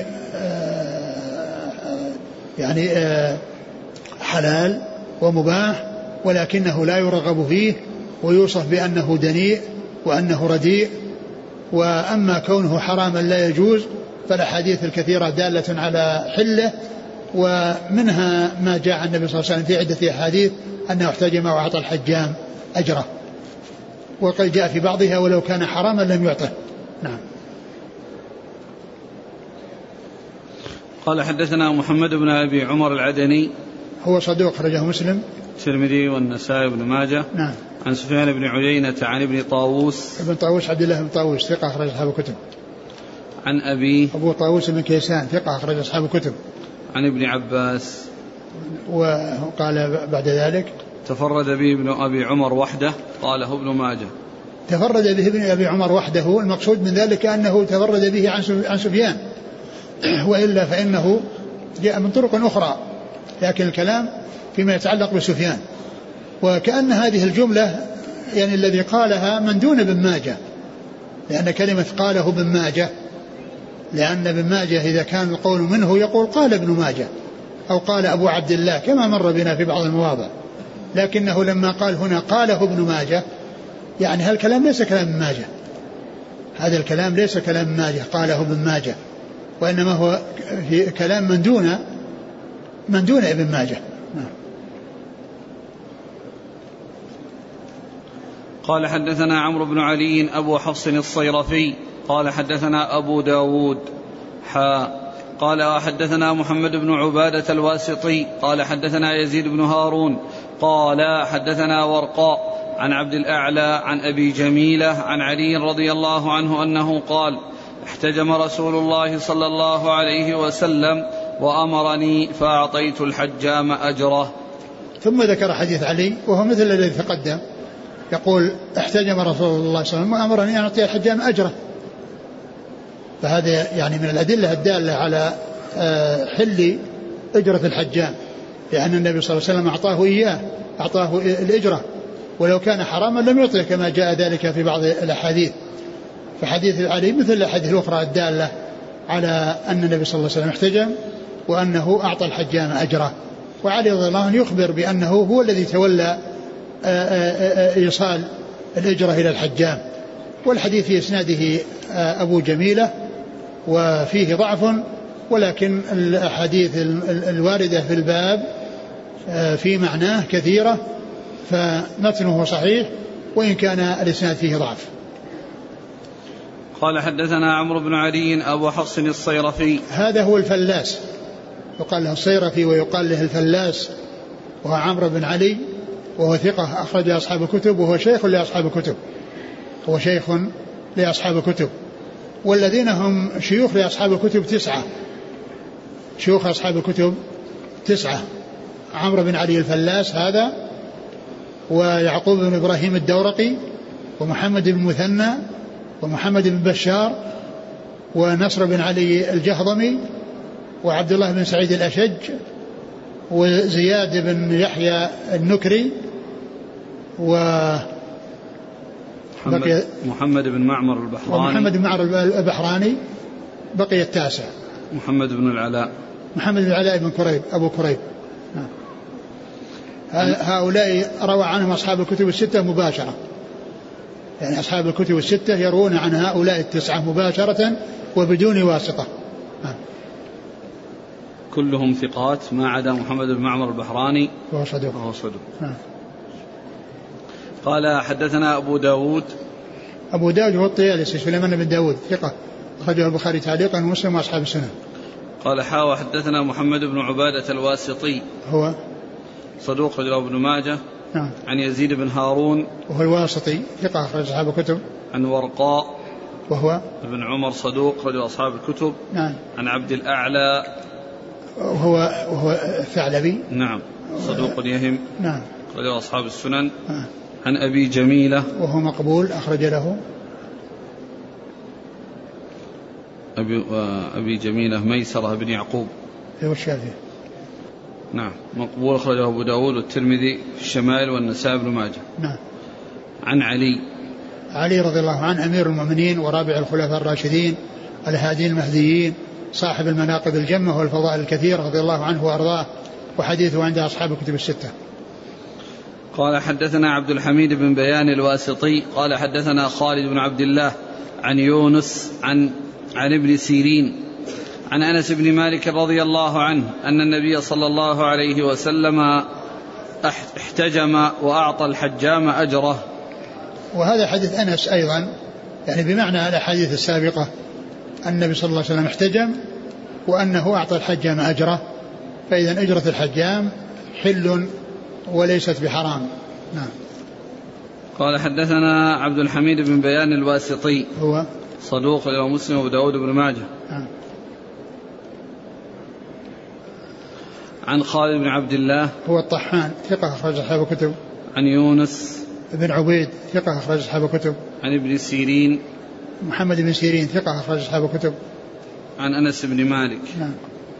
يعني حلال ومباح، ولكنه لا يرغب فيه ويوصف بأنه دنيء وأنه رديء. وأما كونه حراما لا يجوز فالأحاديث الكثيرة دالة على حله، ومنها ما جاء عن النبي صلى الله عليه وسلم في عدة أحاديث أنه احتجم وأعطى الحجام أجره، وقد جاء في بعضها ولو كان حراما لم يعطه. نعم. قال حدثنا محمد بن أبي عمر العدني هو صدوق أخرجه مسلم الترمذي والنسائي بن ماجه. نعم. عن سفيان بن عيينة عن ابن طاووس ابن طاووس عبد الله بن طاووس ثقة أخرج أصحاب الكتب. عن أبي أبو طاووس بن كيسان ثقة أخرج أصحاب الكتب. عن ابن عباس. وقال بعد ذلك تفرد به ابن أبي عمر وحده قاله ابن ماجه. تفرد به ابن أبي عمر وحده، المقصود من ذلك أنه تفرد به عن سفيان، وإلا فإنه جاء من طرق أخرى، لكن الكلام فيما يتعلق بسفيان. وكأن هذه الجملة يعني الذي قالها من دون ابن ماجه، لأن كلمة قاله ابن ماجه، لأن ابن ماجه إذا كان القول منه يقول قال ابن ماجه أو قال أبو عبد الله كما مر بنا في بعض المواضع، لكنه لما قال هنا قاله ابن ماجه يعني هالكلام ليس كلام ابن ماجه، هذا الكلام ليس كلام ابن ماجه قاله ابن ماجه، وإنما هو في كلام من دون من دون ابن ماجه. قال حدثنا عمرو بن علي أبو حفص الصيرفي قال حدثنا أبو داود حا قال وحدثنا محمد بن عبادة الواسطي قال حدثنا يزيد بن هارون قال حدثنا ورقاء عن عبد الأعلى عن أبي جميلة عن علي رضي الله عنه أنه قال احتجم رسول الله صلى الله عليه وسلم وأمرني فأعطيت الحجام أجره. ثم ذكر حديث علي وهو مثل الذي تقدم، يقول احتجم رسول الله صلى الله عليه وسلم وأمرني أن أعطي الحجام أجره، فهذا يعني من الأدلة الدالة على حل أجرة الحجام، لأن النبي صلى الله عليه وسلم أعطاه إياه أعطاه الأجرة، ولو كان حراما لم يعطيه كما جاء ذلك في بعض الأحاديث. فحديث علي مثل الأحاديث الأخرى الدالة على أن النبي صلى الله عليه وسلم احتجم وأنه أعطى الحجام أجره. وعلي رضي الله عنه يخبر بأنه هو الذي تولى إيصال الأجرة إلى الحجام. والحديث في إسناده أبو جميلة وفيه ضعف، ولكن الأحاديث الواردة في الباب في معناه كثيرة، فمتنه صحيح وإن كان الإسناد فيه ضعف. قال حدثنا عمرو بن علي أبو حفص الصيرفي. هذا هو الفلاس، يقال له الصيرفي ويقال له الفلاس، وهو عمرو بن علي، وهو ثقة أخرج أصحاب الكتب، وهو شيخ لأصحاب الكتب، هو شيخ لأصحاب الكتب. والذين هم شيوخ لأصحاب الكتب تسعة، شيوخ أصحاب الكتب تسعة: عمرو بن علي الفلاس هذا، ويعقوب بن إبراهيم الدورقي، ومحمد بن مثنى، ومحمد بن بشار، ونصر بن علي الجهضمي، وعبد الله بن سعيد الأشج، وزياد بن يحيى النكري، و محمد, محمد بن معمر البحراني، ومحمد بن معمر البحراني بقي التاسع. محمد بن العلاء، محمد بن العلاء بن كريب أبو كريب. هؤلاء روى عنهم أصحاب الكتب الستة مباشرة، يعني أصحاب الكتب الستة يروون عن هؤلاء التسعة مباشرة وبدون واسطة. كلهم ثقات ما عدا محمد بن معمر البحراني وهو صدوق. وهو صدوق. قال حدثنا أبو داود. أبو داود هو الطيالسي سليمان بن داود ثقة أخرجه البخاري تعليقا ومسلم وأصحاب السنن. قال حا حدثنا محمد بن عبادة الواسطي هو صدوق رجل ابن ماجه. نعم. عن يزيد بن هارون وهو الواسطي ثقة أخرج أصحاب الكتب. عن ورقاء وهو ابن عمر صدوق رجل أصحاب الكتب. نعم. عن عبد الأعلى وهو وهو الثعلبي. نعم صدوق يهم. نعم رجل أصحاب السنن. نعم. عن أبي جميلة وهو مقبول أخرج له أبي, أبي جميلة ميسرة بن يعقوب هو الشافعي. نعم مقبول أخرجه أبو داود والترمذي في الشمائل والنسائي بن ماجه. نعم. عن علي علي رضي الله عنه أمير المؤمنين ورابع الخلفاء الراشدين الهادين المهديين صاحب المناقب الجمة والفضائل الكثير رضي الله عنه وأرضاه، وحديثه عند أصحاب الكتب الستة. قال حدثنا عبد الحميد بن بيان الواسطي قال حدثنا خالد بن عبد الله عن يونس عن عن ابن سيرين عن أنس بن مالك رضي الله عنه أن النبي صلى الله عليه وسلم احتجم وأعطى الحجام أجره. وهذا حديث أنس أيضا يعني بمعنى الأحاديث السابقة، النبي صلى الله عليه وسلم احتجم وأنه أعطى الحجام أجره، فإذا أجرة الحجام حل وليست بحرام. نعم. قال حدثنا عبد الحميد بن بيان الواسطي هو صدوق له مسلم وابو داود بن ماجه. نعم. عن خالد بن عبد الله هو الطحان ثقة أخرج أصحاب الكتب. عن يونس بن عبيد ثقة أخرج أصحاب الكتب. عن ابن سيرين محمد بن سيرين ثقة أخرج أصحاب الكتب. عن أنس بن مالك. نعم.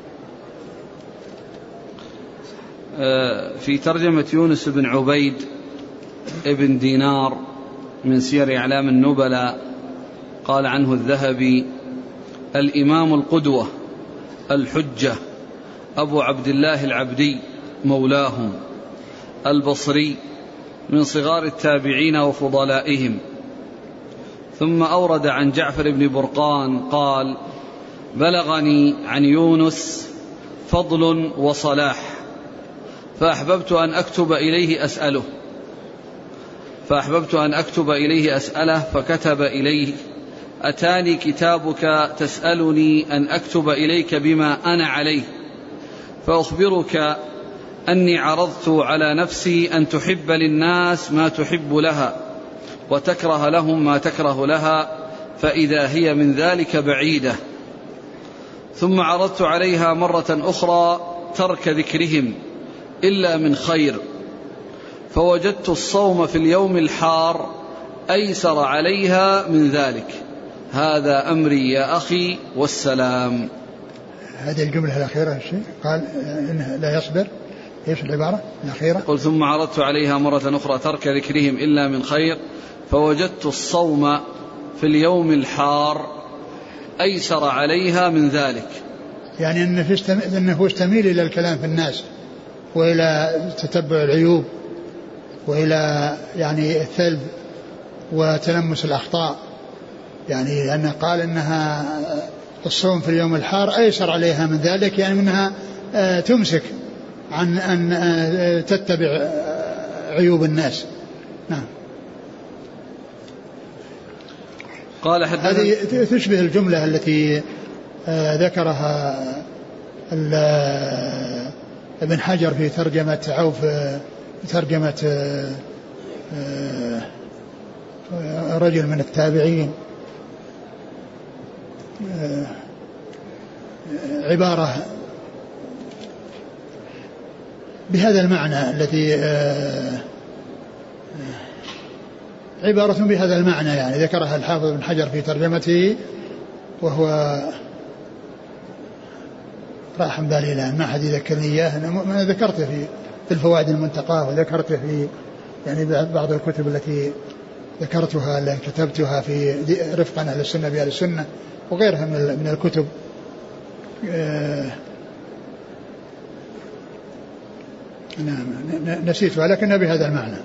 في ترجمة يونس بن عبيد ابن دينار من سير أعلام النبلاء قال عنه الذهبي: الإمام القدوة الحجة أبو عبد الله العبدي مولاهم البصري من صغار التابعين وفضلائهم. ثم أورد عن جعفر بن برقان قال: بلغني عن يونس فضل وصلاح فأحببت أن أكتب إليه أسأله فأحببت أن أكتب إليه أسأله فكتب إليه: أتاني كتابك تسألني أن أكتب إليك بما أنا عليه، فأخبرك أني عرضت على نفسي أن تحب للناس ما تحب لها وتكره لهم ما تكره لها، فإذا هي من ذلك بعيدة. ثم عرضت عليها مرة أخرى ترك ذكرهم إلا من خير، فوجدت الصوم في اليوم الحار أيسر عليها من ذلك. هذا أمري يا أخي والسلام. هذه الجملة الأخيرة الشيء قال إنه لا يصبر، إيش العبارة الأخيرة؟ قل: ثم عرضت عليها مرة أخرى ترك ذكرهم إلا من خير، فوجدت الصوم في اليوم الحار أيسر عليها من ذلك. يعني أنه يستميل إلى الكلام في الناس وإلى تتبع العيوب وإلى يعني الثلب وتلمس الأخطاء، يعني لأنه قال إنها الصوم في اليوم الحار أيسر عليها من ذلك، يعني منها تمسك عن أن تتبع عيوب الناس. نعم. قال حدثنا هذه تشبه الجملة التي ذكرها ابن حجر في ترجمة عوف، ترجمة رجل من التابعين، عبارة بهذا المعنى التي عبارة بهذا المعنى يعني ذكرها الحافظ ابن حجر في ترجمته، وهو راح من بالي الآن ما حد يذكرني إياه. أنا ذكرته في الفوائد المنتقاه، وذكرته في يعني بعض الكتب التي ذكرتها التي كتبتها في رفقا أهل السنة بأهل السنة وغيرها من الكتب. نعم نسيتها لكن بهذا المعنى.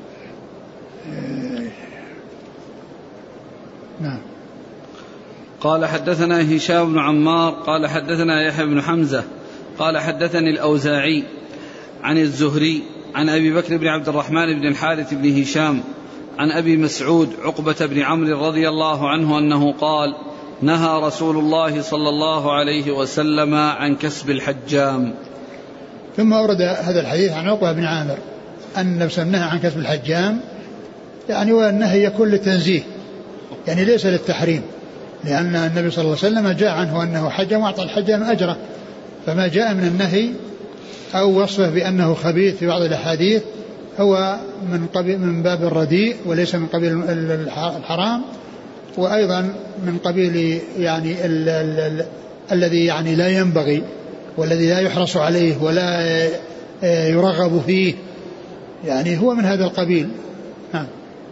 نعم. قال حدثنا هشام بن عمار قال حدثنا يحيى بن حمزة قال حدثني الأوزاعي عن الزهري عن أبي بكر بن عبد الرحمن بن الحارث بن هشام عن أبي مسعود عقبة بن عمرو رضي الله عنه أنه قال: نهى رسول الله صلى الله عليه وسلم عن كسب الحجام. ثم أورد هذا الحديث عن عقبة بن عامر أن النبي نهى عن كسب الحجام، يعني والنهي يكون للتنزيه يعني ليس للتحريم، لأن النبي صلى الله عليه وسلم جاء عنه أنه حجم وأعطى الحجام أجره، فما جاء من النهي أو وصفه بأنه خبيث في بعض الأحاديث هو من قبيل من باب الرديء وليس من قبيل الحرام، وأيضا من قبيل يعني ال ال ال الذي يعني لا ينبغي والذي لا يحرص عليه ولا يرغب فيه، يعني هو من هذا القبيل. نعم.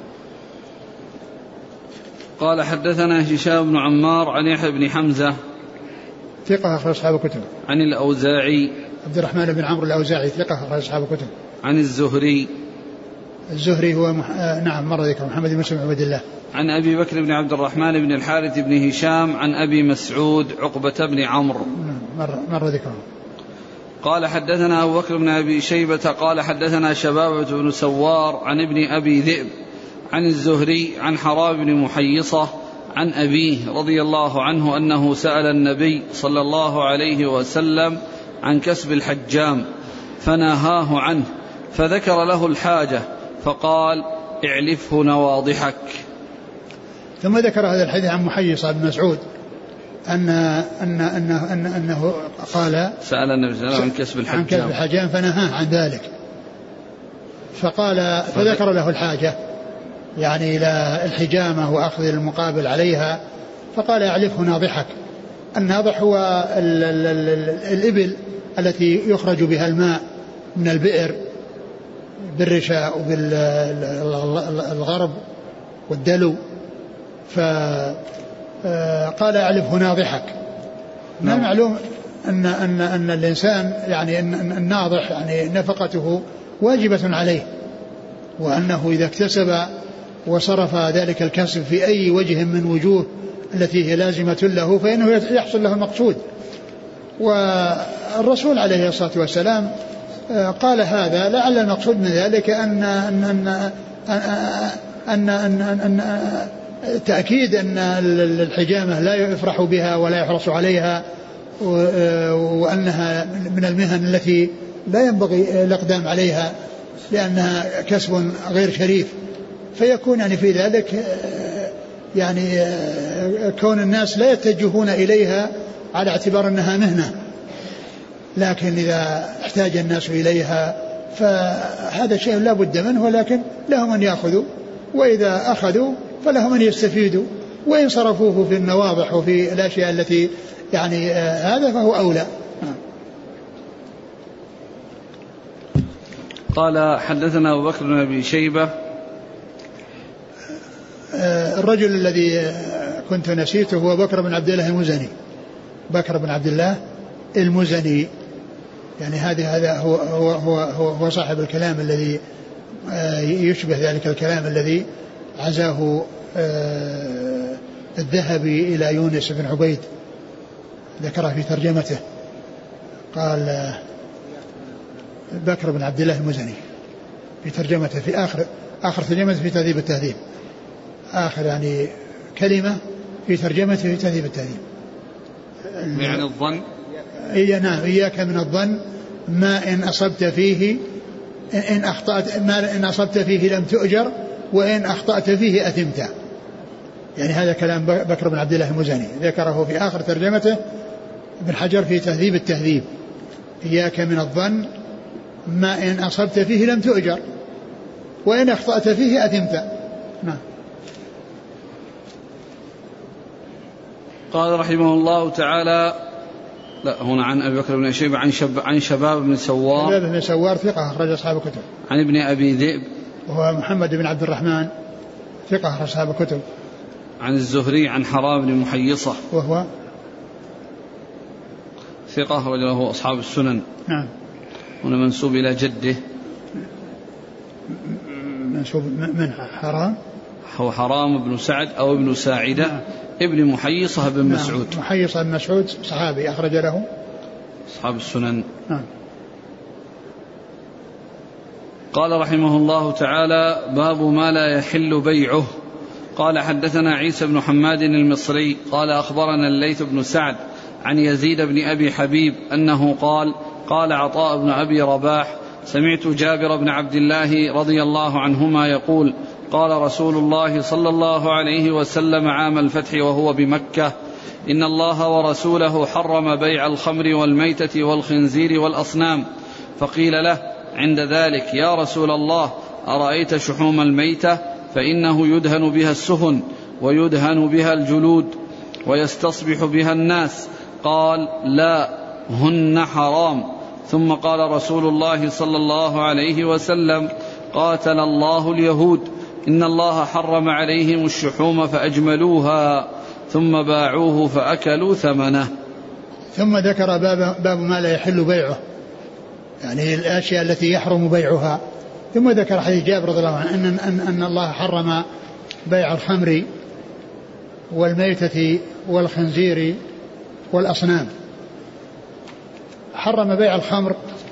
قال حدثنا هشام بن عمار عن يحيى بن حمزة ثقة أخرج أصحاب الكتب. عن الأوزاعي عبد الرحمن بن عمرو الأوزاعي ثقة أخرج أصحاب الكتب. عن الزهري الزهري هو مح... آه نعم مر ذكر محمد بن مسلم عبد الله. عن أبي بكر بن عبد الرحمن بن الحارث بن هشام عن أبي مسعود عقبة بن عمرو مر, مر ذكره. قال حدثنا أبو بكر بن أبي شيبة قال حدثنا شبابة بن سوار عن ابن أبي ذئب عن الزهري عن حرام بن محيصة عن أبيه رضي الله عنه أنه سأل النبي صلى الله عليه وسلم عن كسب الحجام فنهاه عنه، فذكر له الحاجة فقال: اعلفه نواضحك. ثم ذكر هذا الحديث عن محيصة بن مسعود أن أن أنه, أن أنه قال: سأل النبي صلى الله عليه وسلم عن كسب الحجام, عن كسب الحجام فنهاه عن ذلك، فقال فذكر له الحاجة يعني إلى الحجامة وأخذ المقابل عليها، فقال: اعلفه ناضحك. الناضح هو ال ال ال الإبل التي يخرج بها الماء من البئر بالرشاء وبالغرب والدلو، فقال: اعلفه ناضحك. من المعلوم أن, أن, أن الإنسان يعني أن الناضح يعني نفقته واجبة عليه، وأنه إذا اكتسب وصرف ذلك الكسب في أي وجه من وجوه التي هي لازمة له فإنه يحصل له المقصود. والرسول عليه الصلاة والسلام قال هذا لعل المقصود من ذلك أن أن أن أن أن أن أن تأكيد أن الحجامة لا يفرح بها ولا يحرص عليها، وأنها من المهن التي لا ينبغي الإقدام عليها لأنها كسب غير شريف، فيكون يعني في ذلك يعني كون الناس لا يتجهون إليها على اعتبار أنها مهنة، لكن إذا احتاج الناس إليها فهذا شيء لا بد منه، ولكن لهم أن يأخذوا، وإذا أخذوا فلهم أن يستفيدوا، وإن صرفوه في النواضح وفي الأشياء التي يعني هذا فهو أولى. قال حدثنا أبو بكر بن أبي شيبة. الرجل الذي كنت نسيته هو بكر بن عبد الله المزني، بكر بن عبد الله المزني، يعني هذا هذا هو هو هو, هو صاحب الكلام الذي يشبه ذلك الكلام الذي عزاه الذهبي إلى يونس بن عبيد، ذكره في ترجمته، قال بكر بن عبد الله المزني في ترجمته في آخر آخر ترجمته في تهذيب التهذيب، آخر يعني كلمة في ترجمته في تهذيب التهذيب. يعني الظن. إيه نعم، إياك من الظن ما إن أصبت فيه إن أخطأت ما إن أصبت فيه لم تؤجر وإن أخطأت فيه أثمت. يعني هذا كلام بكر بن عبد الله المزني ذكره في آخر ترجمته ابن حجر في تهذيب التهذيب. إياك من الظن ما إن أصبت فيه لم تؤجر وإن أخطأت فيه أثمت. نعم. قال رحمه الله تعالى لا هنا عن أبي بكر بن شيبة عن, شب عن شباب بن سوار شباب بن سوار ثقة أخرج أصحاب الكتب. عن ابن أبي ذئب وهو محمد بن عبد الرحمن ثقة أخرج أصحاب الكتب. عن الزهري عن حرام بن محيصة وهو ثقة أخرج له أصحاب السنن. نعم. هنا منسوب إلى جده. منسوب من حرام هو حرام بن سعد أو ابن ساعدة. نعم. ابن محيصة بن نعم. مسعود. محيصة بن مسعود صحابي أخرج له أصحاب السنن. نعم. قال رحمه الله تعالى باب ما لا يحل بيعه. قال حدثنا عيسى بن حماد المصري قال أخبرنا الليث بن سعد عن يزيد بن أبي حبيب أنه قال قال عطاء بن أبي رباح سمعت جابر بن عبد الله رضي الله عنهما يقول قال رسول الله صلى الله عليه وسلم عام الفتح وهو بمكة إن الله ورسوله حرم بيع الخمر والميتة والخنزير والأصنام. فقيل له عند ذلك يا رسول الله أرأيت شحوم الميتة فإنه يدهن بها السفن ويدهن بها الجلود ويستصبح بها الناس. قال لا هن حرام. ثم قال رسول الله صلى الله عليه وسلم قاتل الله اليهود إن الله حرم عليهم الشحوم فأجملوها ثم باعوه فأكلوا ثمنه. ثم ذكر باب, باب ما لا يحل بيعه يعني الأشياء التي يحرم بيعها. ثم ذكر حديث جابر رضي الله عنه أن, أن, أن الله حرم بيع الخمر والميتة والخنزير والأصنام. حرم بيع الخمر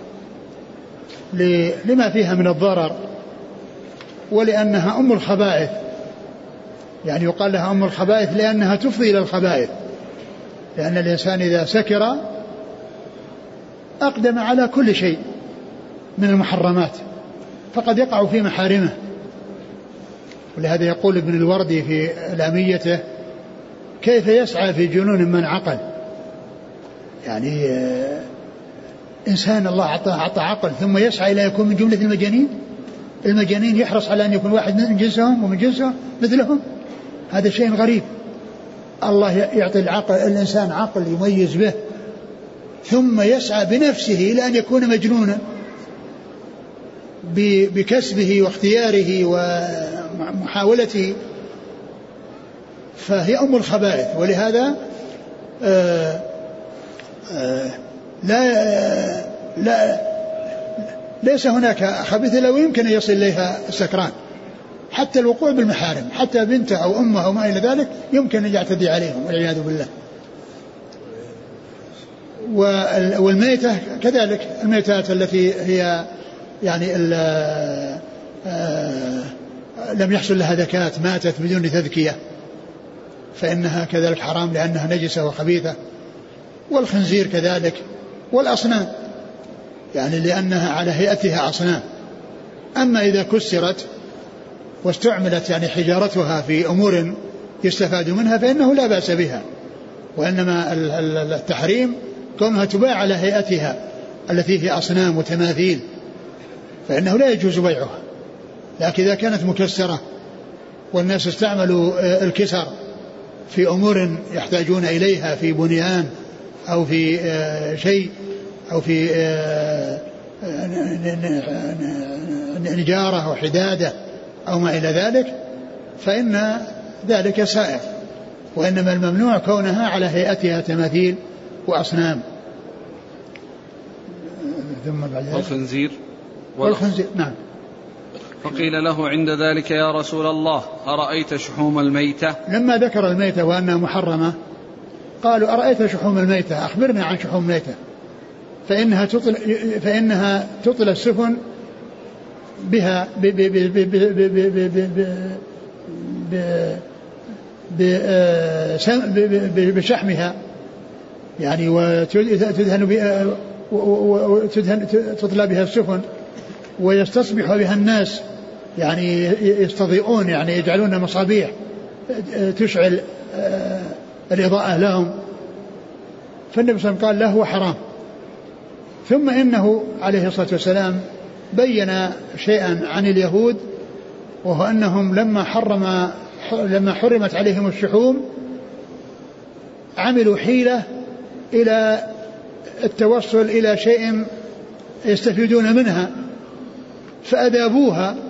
لما فيها من الضرر ولأنها أم الخبائث يعني يقال لها أم الخبائث لأنها تفضي إلى الخبائث لأن الإنسان إذا سكر أقدم على كل شيء من المحرمات فقد يقع في محارمه. ولهذا يقول ابن الوردي في لاميته كيف يسعى في جنون من عقل يعني إنسان الله أعطى عقل ثم يسعى إلى يكون من جملة المجانين. المجانين يحرص على أن يكون واحد من جنسهم ومن جنسه مثلهم. هذا شيء غريب. الله يعطي العقل الإنسان عقل يميز به ثم يسعى بنفسه إلى أن يكون مجنونا بكسبه واختياره ومحاولته فهي أم الخبائث. ولهذا آآ آآ لا لا ليس هناك خبيث لو يمكن أن يصل إليها السكران حتى الوقوع بالمحارم حتى بنته أو أمه أو ما إلى ذلك يمكن أن يعتدي عليهم والعياذ بالله. والميتة كذلك الميتات التي هي يعني لم يحصل لها زكاة ماتت بدون تذكية فإنها كذلك حرام لأنها نجسة وخبيثة. والخنزير كذلك والأصنام يعني لأنها على هيئتها أصنام. أما إذا كسرت واستعملت يعني حجارتها في أمور يستفاد منها فإنه لا بأس بها. وإنما التحريم كونها تباع على هيئتها التي هي أصنام وتماثيل فإنه لا يجوز بيعها. لكن إذا كانت مكسرة والناس استعملوا الكسر في أمور يحتاجون إليها في بنيان أو في شيء أو في نجارة أو حدادة أو ما إلى ذلك فإن ذلك سائغ. وإنما الممنوع كونها على هيئتها تماثيل وأصنام. ثم بعد والخنزير والخنزير نعم. فقيل له عند ذلك يا رسول الله أرأيت شحوم الميتة. لما ذكر الميتة وأنها محرمة قالوا أرأيت شحوم الميتة أخبرنا عن شحوم الميتة فإنها تطل فإنها تطل السفن بها ب ب ب ب ب ب ب ب بشحمها يعني وتدهن وتدهن تطلى بها السفن ويستصبح بها الناس يعني يستضيئون يعني يجعلون مصابيح تشعل الإضاءة لهم. فالنبي صلى الله عليه وسلم قال له هو حرام. ثم إنه عليه الصلاة والسلام بين شيئا عن اليهود وهو أنهم لما حرم لما حرمت عليهم الشحوم عملوا حيلة إلى التوصل إلى شيء يستفيدون منها فأذابوها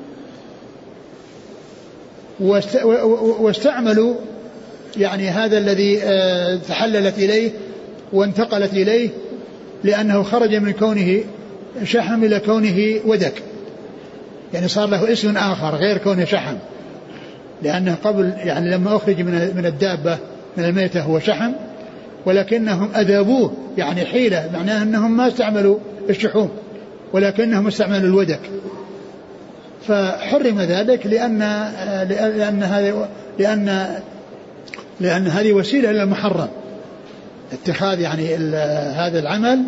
واستعملوا يعني هذا الذي تحللت إليه وانتقلت إليه لأنه خرج من كونه شحم إلى كونه ودك يعني صار له اسم آخر غير كونه شحم لأنه قبل يعني لما أخرج من الدابة من الميتة هو شحم ولكنهم أذابوه يعني حيلة معناه أنهم ما استعملوا الشحوم ولكنهم استعملوا الودك فحرم ذلك لأن لأن هذه لأن لأن هذه وسيلة إلى المحرم اتخاذ يعني هذا العمل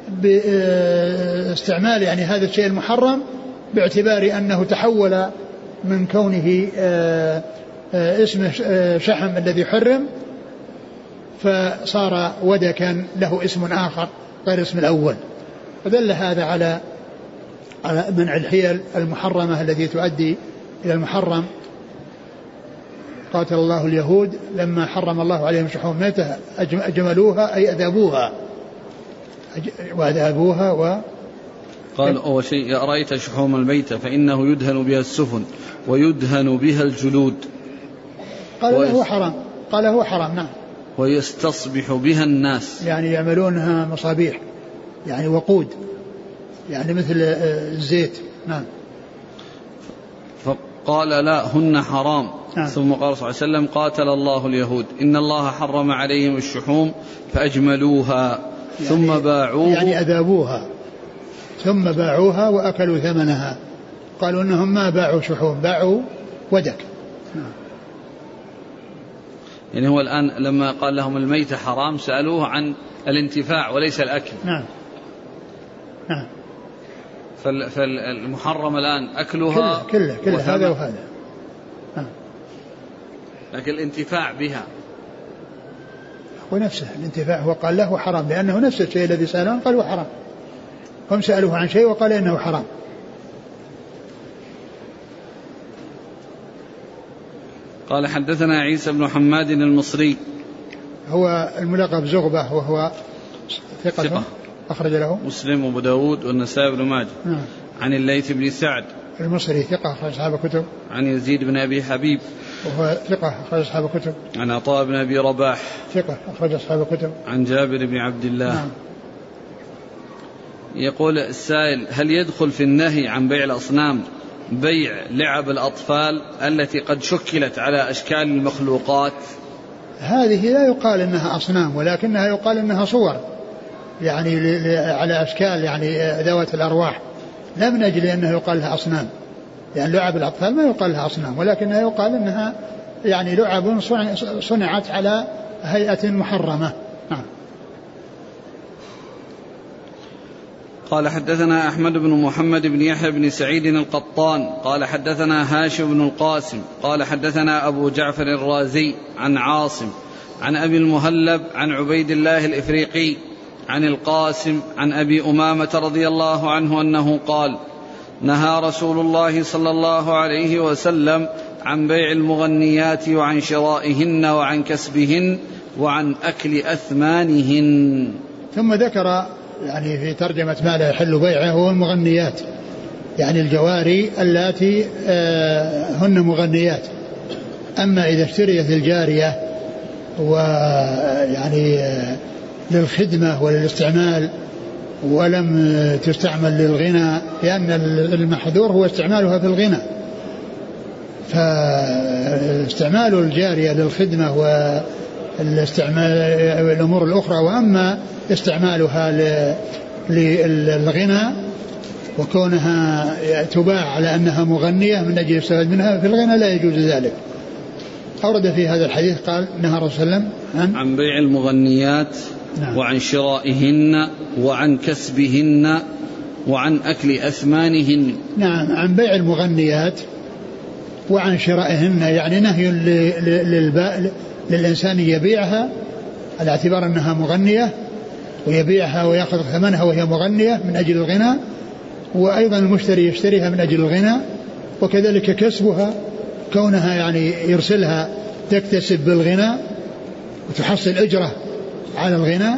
باستعمال يعني هذا الشيء المحرم باعتبار أنه تحول من كونه اسم شحم الذي حرم فصار ودكا له اسم آخر غير اسم الأول. فدل هذا على على منع الحيل المحرمة التي تؤدي إلى المحرم. قاتل الله اليهود لما حرم الله عليهم شحوم ميتة أجملوها أي أذابوها وأذابوها و قال أول شيء رأيت شحوم الميتة فإنه يدهن بها السفن ويدهن بها الجلود. قال ويست... هو حرام قال هو حرام نعم. ويستصبح بها الناس يعني يعملونها مصابيح يعني وقود يعني مثل الزيت نعم. فقال لا هن حرام نعم. ثم قال صلى الله عليه وسلم قاتل الله اليهود إن الله حرم عليهم الشحوم فأجملوها يعني ثم باعوها يعني أذابوها ثم باعوها وأكلوا ثمنها. قالوا إنهم ما باعوا شحوم باعوا ودك نعم. يعني هو الآن لما قال لهم الميتة حرام سألوه عن الانتفاع وليس الأكل نعم نعم. فالمحرم الآن أكلها كله كله, كله هذا وهذا نعم. لكن الانتفاع بها هو نفسه الانتفاع هو قال له حرام لأنه نفس الشيء الذي سألوه قال هو حرام. هم سألوه عن شيء وقال إنه حرام. قال حدثنا عيسى بن حماد المصري هو الملقب زغبة وهو ثقة, ثقة. أخرج له مسلم وابو داود والنسائي بن ماجه نعم. عن الليث بن سعد المصري ثقة أخرج أصحاب الكتب. عن يزيد بن أبي حبيب وهو ثقة أخرج أصحاب الكتب. عن عطاء بن أبي رباح ثقة أخرج أصحاب الكتب. عن جابر بن عبد الله نعم. يقول السائل هل يدخل في النهي عن بيع الأصنام بيع لعب الأطفال التي قد شكلت على أشكال المخلوقات؟ هذه لا يقال إنها أصنام ولكنها يقال إنها صور يعني على أشكال يعني ذوات الأرواح لا من أجل أنه يقال لها أصنام يعني لعب الأطفال ما يقال لها أصنام ولكنها يقال إنها يعني لعب صنعت على هيئة محرمة نعم. قال حدثنا أحمد بن محمد بن يحيى بن سعيد القطان قال حدثنا هاشم بن القاسم قال حدثنا أبو جعفر الرازي عن عاصم عن أبي المهلب عن عبيد الله الإفريقي عن القاسم عن أبي أمامة رضي الله عنه أنه قال نهى رسول الله صلى الله عليه وسلم عن بيع المغنيات وعن شرائهن وعن كسبهن وعن أكل أثمانهن. ثم ذكر يعني في ترجمة ما لا يحل بيعه هو المغنيات يعني الجواري اللاتي هن مغنيات. أما إذا اشتريت الجارية ويعني للخدمة وللاستعمال ولم تستعمل للغنى لأن المحظور هو استعمالها في الغنى فاستعمال الجارية للخدمة والاستعمال الأمور الأخرى. وأما استعمالها للغنى وكونها تباع على أنها مغنية من أجل يستفاد منها في الغنى لا يجوز ذلك. أورد في هذا الحديث قال نهى الرسول صلى الله عليه وسلم عن, عن بيع المغنيات. نعم. وعن شرائهن وعن كسبهن وعن أكل أثمانهن. نعم عن بيع المغنيات وعن شرائهن، يعني نهي للإنسان يبيعها على اعتبار أنها مغنية ويبيعها ويأخذ ثمنها وهي مغنية من أجل الغنى، وأيضا المشتري يشتريها من أجل الغنى، وكذلك كسبها كونها يعني يرسلها تكتسب بالغنى وتحصل أجرة على الغنى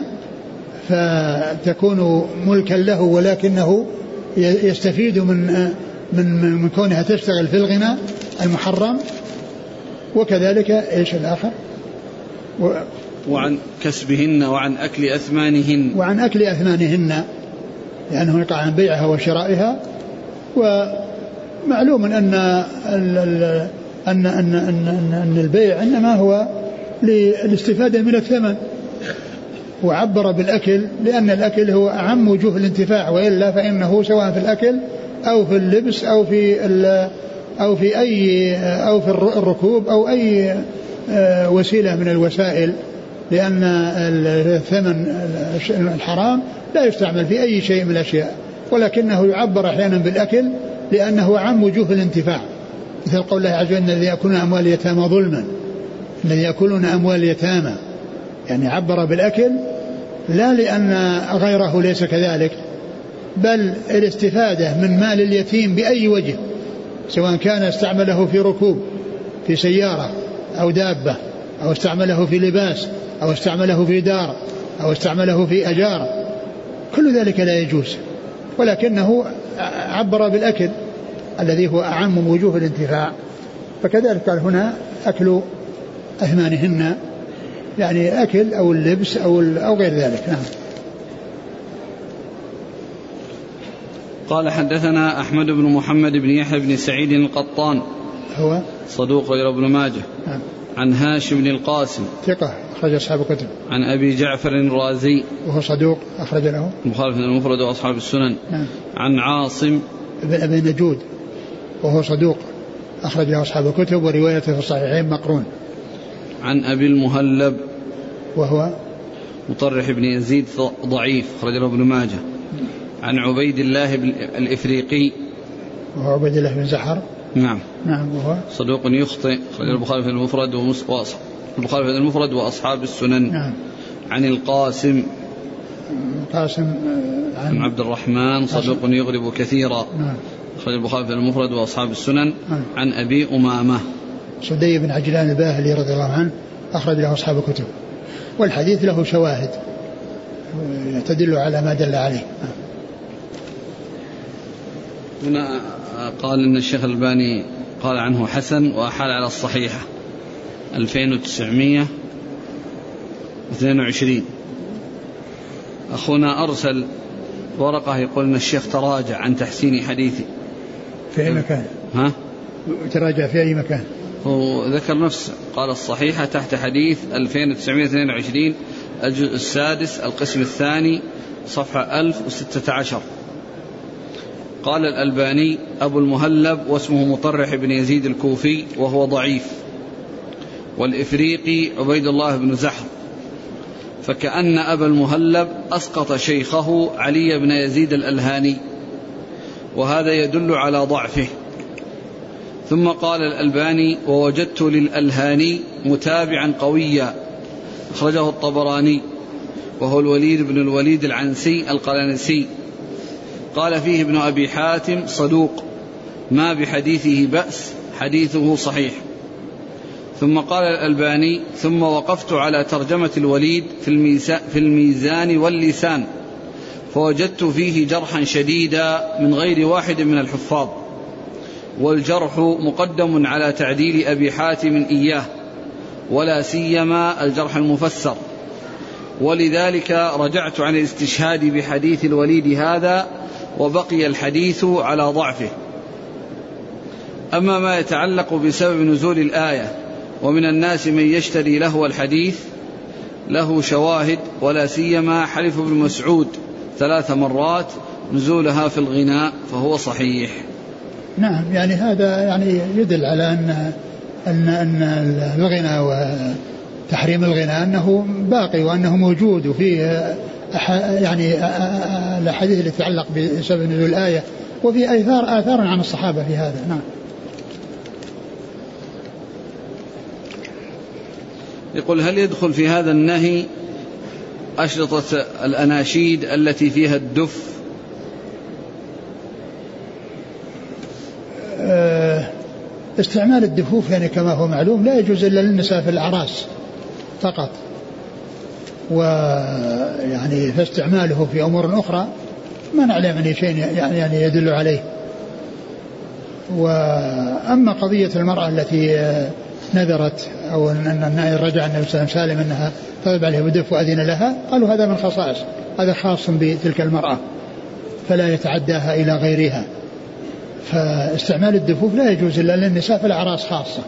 فتكون ملكا له، ولكنه يستفيد من من من كونها تشتغل في الغنى المحرم. وكذلك ايش الآخر؟ و وعن كسبهن وعن أكل أثمانهن. وعن أكل أثمانهن لأنه يقع عن بيعها وشرائها. ومعلوم أن أن أن أن أن البيع إنما هو للاستفادة من الثمن، وعبر بالأكل لأن الأكل هو أعم وجوه الانتفاع، وإلا فإنه سواء في الأكل أو في اللبس أو في أو في أي أو في الركوب أو أي وسيلة من الوسائل، لأن الثمن الحرام لا يستعمل في أي شيء من الأشياء، ولكنه يعبر أحيانا بالأكل لأنه عم وجوه الانتفاع، مثل قول الله عز وجل الذين يأكلون أموال اليتامى ظلما، الذين يأكلون أموال اليتامى، يعني عبر بالأكل لا لأن غيره ليس كذلك، بل الاستفادة من مال اليتيم بأي وجه، سواء كان استعمله في ركوب في سيارة أو دابة، أو استعمله في لباس، أو استعمله في دار، أو استعمله في أجار، كل ذلك لا يجوز، ولكنه عبر بالأكل الذي هو أعم وجوه الانتفاع. فكذلك قال هنا أكل أثمانهن، يعني أكل أو اللبس أو, أو غير ذلك. نعم. قال حدثنا أحمد بن محمد بن يحيى بن سعيد القطان هو صدوق غير ابن ماجه. نعم. عن هاشم بن القاسم ثقة أخرج أصحاب الكتب. عن أبي جعفر الرازي وهو صدوق أخرج له مخالف المفرد وأصحاب السنن. نعم. عن عاصم بن أبي نجود وهو صدوق أخرج له أصحاب الكتب وروايته في الصحيحين مقرون. عن أبي المهلب وهو مطرح بن يزيد ضعيف أخرج له ابن ماجه. عن عبيد الله الإفريقي وهو عبيد الله بن زحر. نعم. نعم. وهو صدوق يخطئ أخرج البخاري في المفرد البخاري في المفرد وأصحاب السنن. نعم. عن القاسم قاسم عن عبد الرحمن صدوق يغرب كثيرا. نعم. أخرج البخاري في المفرد وأصحاب السنن. نعم. عن أبي أمامة سدي بن عجلان الباهلي رضي الله عنه أخرج له أصحاب الكتب، والحديث له شواهد تدل على ما دل عليه. هنا قال إن الشيخ الألباني قال عنه حسن وأحال على الصحيحة ألفين وتسعمائة واثنين وعشرين. أخونا أرسل ورقة يقول أن الشيخ تراجع عن تحسين حديثي. في أي مكان؟ ها؟ تراجع في أي مكان؟ هو ذكر نفسه قال الصحيحة تحت حديث ألفين وتسعمائة واثنين وعشرين الجزء السادس القسم الثاني صفحة ألف وستة عشر. قال الألباني أبو المهلب واسمه مطرح بن يزيد الكوفي وهو ضعيف، والإفريقي عبيد الله بن زحر، فكأن أبا المهلب أسقط شيخه علي بن يزيد الألهاني، وهذا يدل على ضعفه. ثم قال الألباني ووجدت للألهاني متابعا قويا أخرجه الطبراني وهو الوليد بن الوليد العنسي القلنسي، قال فيه ابن أبي حاتم صدوق ما بحديثه بأس حديثه صحيح. ثم قال الألباني ثم وقفت على ترجمة الوليد في الميزان واللسان فوجدت فيه جرحا شديدا من غير واحد من الحفاظ، والجرح مقدم على تعديل أبي حاتم إياه ولا سيما الجرح المفسر، ولذلك رجعت عن الاستشهاد بحديث الوليد هذا وبقي الحديث على ضعفه. أما ما يتعلق بسبب نزول الآية ومن الناس من يشتري لهو الحديث له شواهد، ولا سيما حلف ابن مسعود ثلاث مرات نزولها في الغناء فهو صحيح. نعم، يعني هذا يعني يدل على أن أن أن الغنى وتحريم الغنى أنه باقي وأنه موجود، وفيه يعني الأحاديث التي تتعلق بسبب نزول الآية، وفي آثار آثار عن الصحابة في هذا. نعم. يقول: هل يدخل في هذا النهي أشرطة الأناشيد التي فيها الدف؟ استعمال الدفوف يعني كما هو معلوم لا يجوز إلا للنساء في الأعراس فقط، ويعني فاستعماله في أمور أخرى ما نعلم أن شيء يعني, يعني يدل عليه. وأما قضية المرأة التي نذرت أو أن رجع النبي صلى الله عليه وسلم أنها طلب عليه بدف وأذن لها، قالوا هذا من خصائص، هذا خاص بتلك المرأة فلا يتعداها إلى غيرها. فاستعمال الدفوف لا يجوز إلا للنساء في الأعراس خاصة.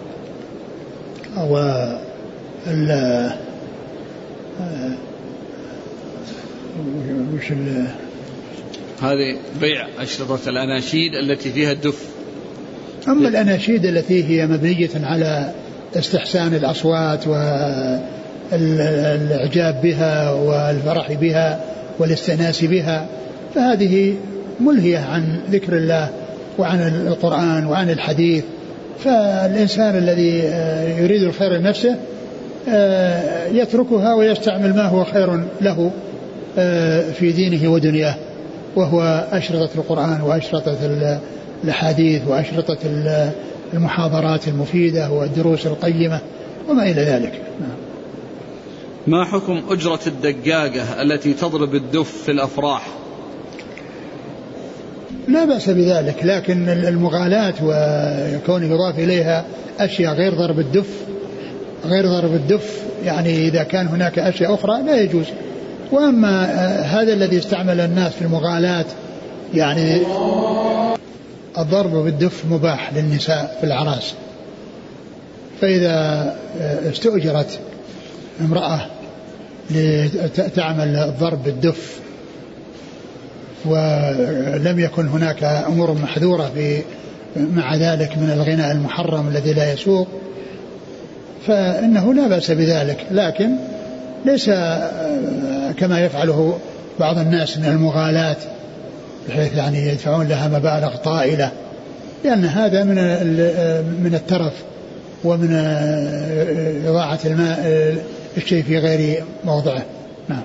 و وش ال هذه بيع أشرطة الأناشيد التي فيها الدف. أما الأناشيد التي هي مبنية على استحسان الأصوات والإعجاب بها والفرح بها والاستئناس بها، فهذه ملهية عن ذكر الله وعن القرآن وعن الحديث. فالإنسان الذي يريد الخير لنفسه يتركها ويستعمل ما هو خير له في دينه ودنياه، وهو أشرطة القرآن وأشرطة الحديث وأشرطة المحاضرات المفيدة والدروس القيمة وما إلى ذلك. ما حكم أجرة الدقاقة التي تضرب الدف في الأفراح؟ لا بأس بذلك، لكن المغالاة وكون يضاف إليها أشياء غير ضرب الدف غير ضرب الدف يعني إذا كان هناك أشياء أخرى لا يجوز. وأما هذا الذي استعمل الناس في المغالاة يعني الضرب بالدف مباح للنساء في الأعراس، فإذا استؤجرت امرأة لتعمل الضرب بالدف ولم يكن هناك أمور محذورة مع ذلك من الغناء المحرم الذي لا يسوق، فإنه لا بأس بذلك، لكن ليس كما يفعله بعض الناس من المغالاة بحيث يعني يدفعون لها مبالغ طائلة، لأن هذا من من الترف ومن إضاعة الماء الشيء في غير موضعه. نعم.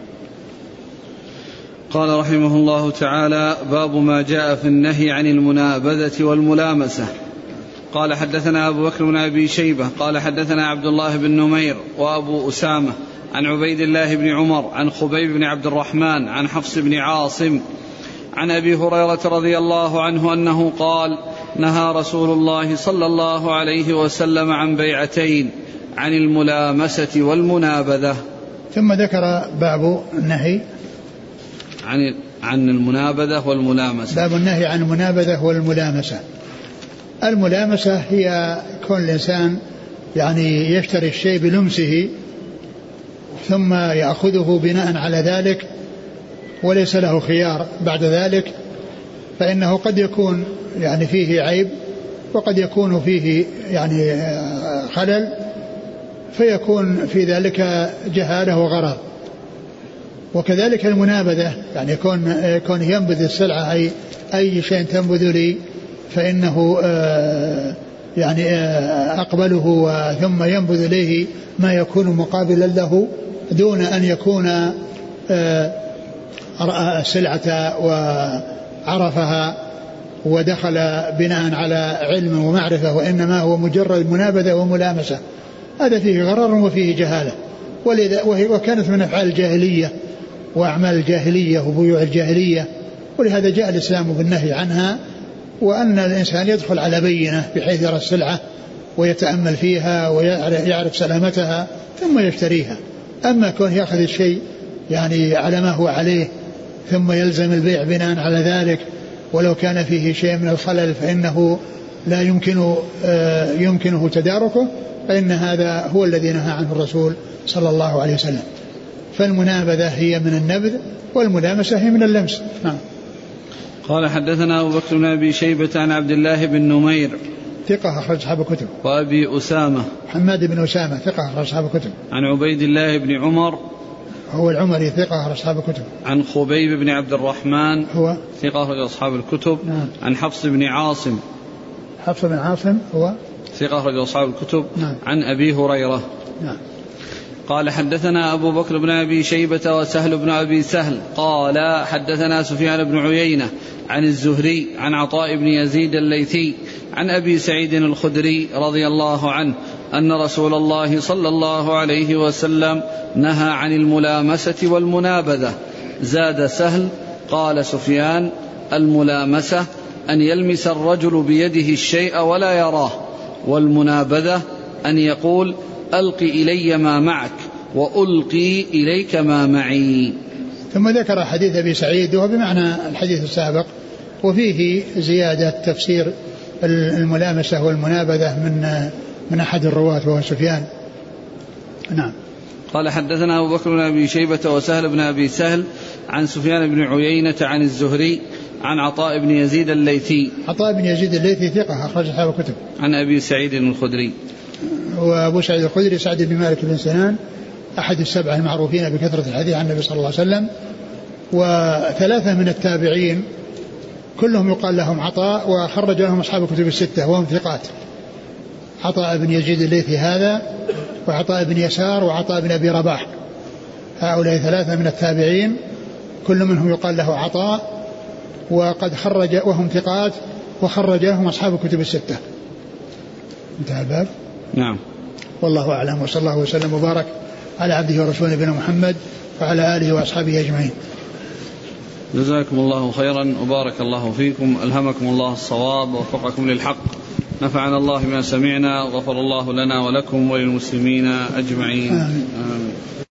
قال رحمه الله تعالى: باب ما جاء في النهي عن المنابذة والملامسة. قال: حدثنا أبو بكر بن أبي شيبة قال حدثنا عبد الله بن نمير وأبو أسامة عن عبيد الله بن عمر عن خبيب بن عبد الرحمن عن حفص بن عاصم عن أبي هريرة رضي الله عنه أنه قال: نهى رسول الله صلى الله عليه وسلم عن بيعتين، عن الملامسة والمنابذة. ثم ذكر باب النهي عن عن المنابذة والملامسة. باب النهي عن المنابذة والملامسة. الملامسة هي كون الإنسان يعني يشتري الشيء بلمسه ثم يأخذه بناء على ذلك وليس له خيار بعد ذلك، فإنه قد يكون يعني فيه عيب وقد يكون فيه يعني خلل، فيكون في ذلك جهالة وغرض. وكذلك المنابذة يعني يكون يكون ينبذ السلعة أي أي شيء تنبذ لي فإنه يعني أقبله ثم ينبذ إليه ما يكون مقابلا له دون أن يكون رأى السلعة وعرفها ودخل بناء على علم ومعرفة، وإنما هو مجرد منابذة وملامسة. هذا فيه غرر وفيه جهالة، وكانت من أفعال الجاهلية وأعمال الجاهلية وبيوع الجاهلية، ولهذا جاء الإسلام بالنهي عنها، وأن الإنسان يدخل على بينة بحيث يرى السلعة ويتأمل فيها ويعرف سلامتها ثم يشتريها. أما كون يأخذ الشيء يعني على ما هو عليه ثم يلزم البيع بناء على ذلك ولو كان فيه شيء من الخلل فإنه لا يمكن يمكنه تداركه، فإن هذا هو الذي نهى عنه الرسول صلى الله عليه وسلم. فالمنابذة هي من النبذ والملامسة هي من اللمس. نعم. قال: حدثنا أبو بكر بن أبي شيبة عن عبد الله بن نمير ثقة أخرج أصحاب الكتب. وأبي أسامة حماد بن أسامة ثقة أخرج أصحاب الكتب. عن عبيد الله بن عمر هو العمري ثقة أخرج أصحاب الكتب. عن خبيب بن عبد الرحمن هو ثقة أخرج أصحاب الكتب. نعم. عن حفص بن عاصم حفص بن عاصم هو ثقة أخرج أصحاب الكتب. نعم. عن أبي هريرة. نعم. قال حدثنا أبو بكر بن أبي شيبة وسهل بن أبي سهل قال حدثنا سفيان بن عيينة عن الزهري عن عطاء بن يزيد الليثي عن أبي سعيد الخدري رضي الله عنه أن رسول الله صلى الله عليه وسلم نهى عن الملامسة والمنابذة. زاد سهل قال سفيان الملامسة أن يلمس الرجل بيده الشيء ولا يراه، والمنابذة أن يقول ألق إلي ما معك وألقي إليك ما معي. ثم ذكر حديث أبي سعيد وهو بمعنى الحديث السابق، وفيه زيادة تفسير الملامسة والمنابذة من من أحد الرواة وهو سفيان. نعم. قال حدثنا أبو بكر بن أبي شيبة وسهل بن أبي سهل عن سفيان بن عيينة عن الزهري عن عطاء بن يزيد الليثي. عطاء بن يزيد الليثي ثقة أخرج أصحاب الكتب. عن أبي سعيد الخدري. وأبو سعيد الخدري سعد بن مالك بن سنان أحد السبعة المعروفين بكثرة الحديث عن النبي صلى الله عليه وسلم. وثلاثة من التابعين كلهم يقال لهم عطاء وخرج لهم أصحاب الكتب الستة وهم ثقات. عطاء بن يزيد الليثي هذا، وعطاء بن يسار، وعطاء بن أبي رباح. هؤلاء ثلاثة من التابعين كل منهم يقال له عطاء، وقد خرج وهم ثقات وخرج لهم أصحاب الكتب الستة. انتهى الباب. نعم. والله أعلم، وصلى الله وسلم وبارك على عبده ورسوله نبينا محمد وعلى آله وأصحابه أجمعين. جزاكم الله خيرا وبارك الله فيكم، ألهمكم الله الصواب ووفقكم للحق، نفعنا الله بما سمعنا، وغفر الله لنا ولكم وللمسلمين أجمعين. آمين. آمين.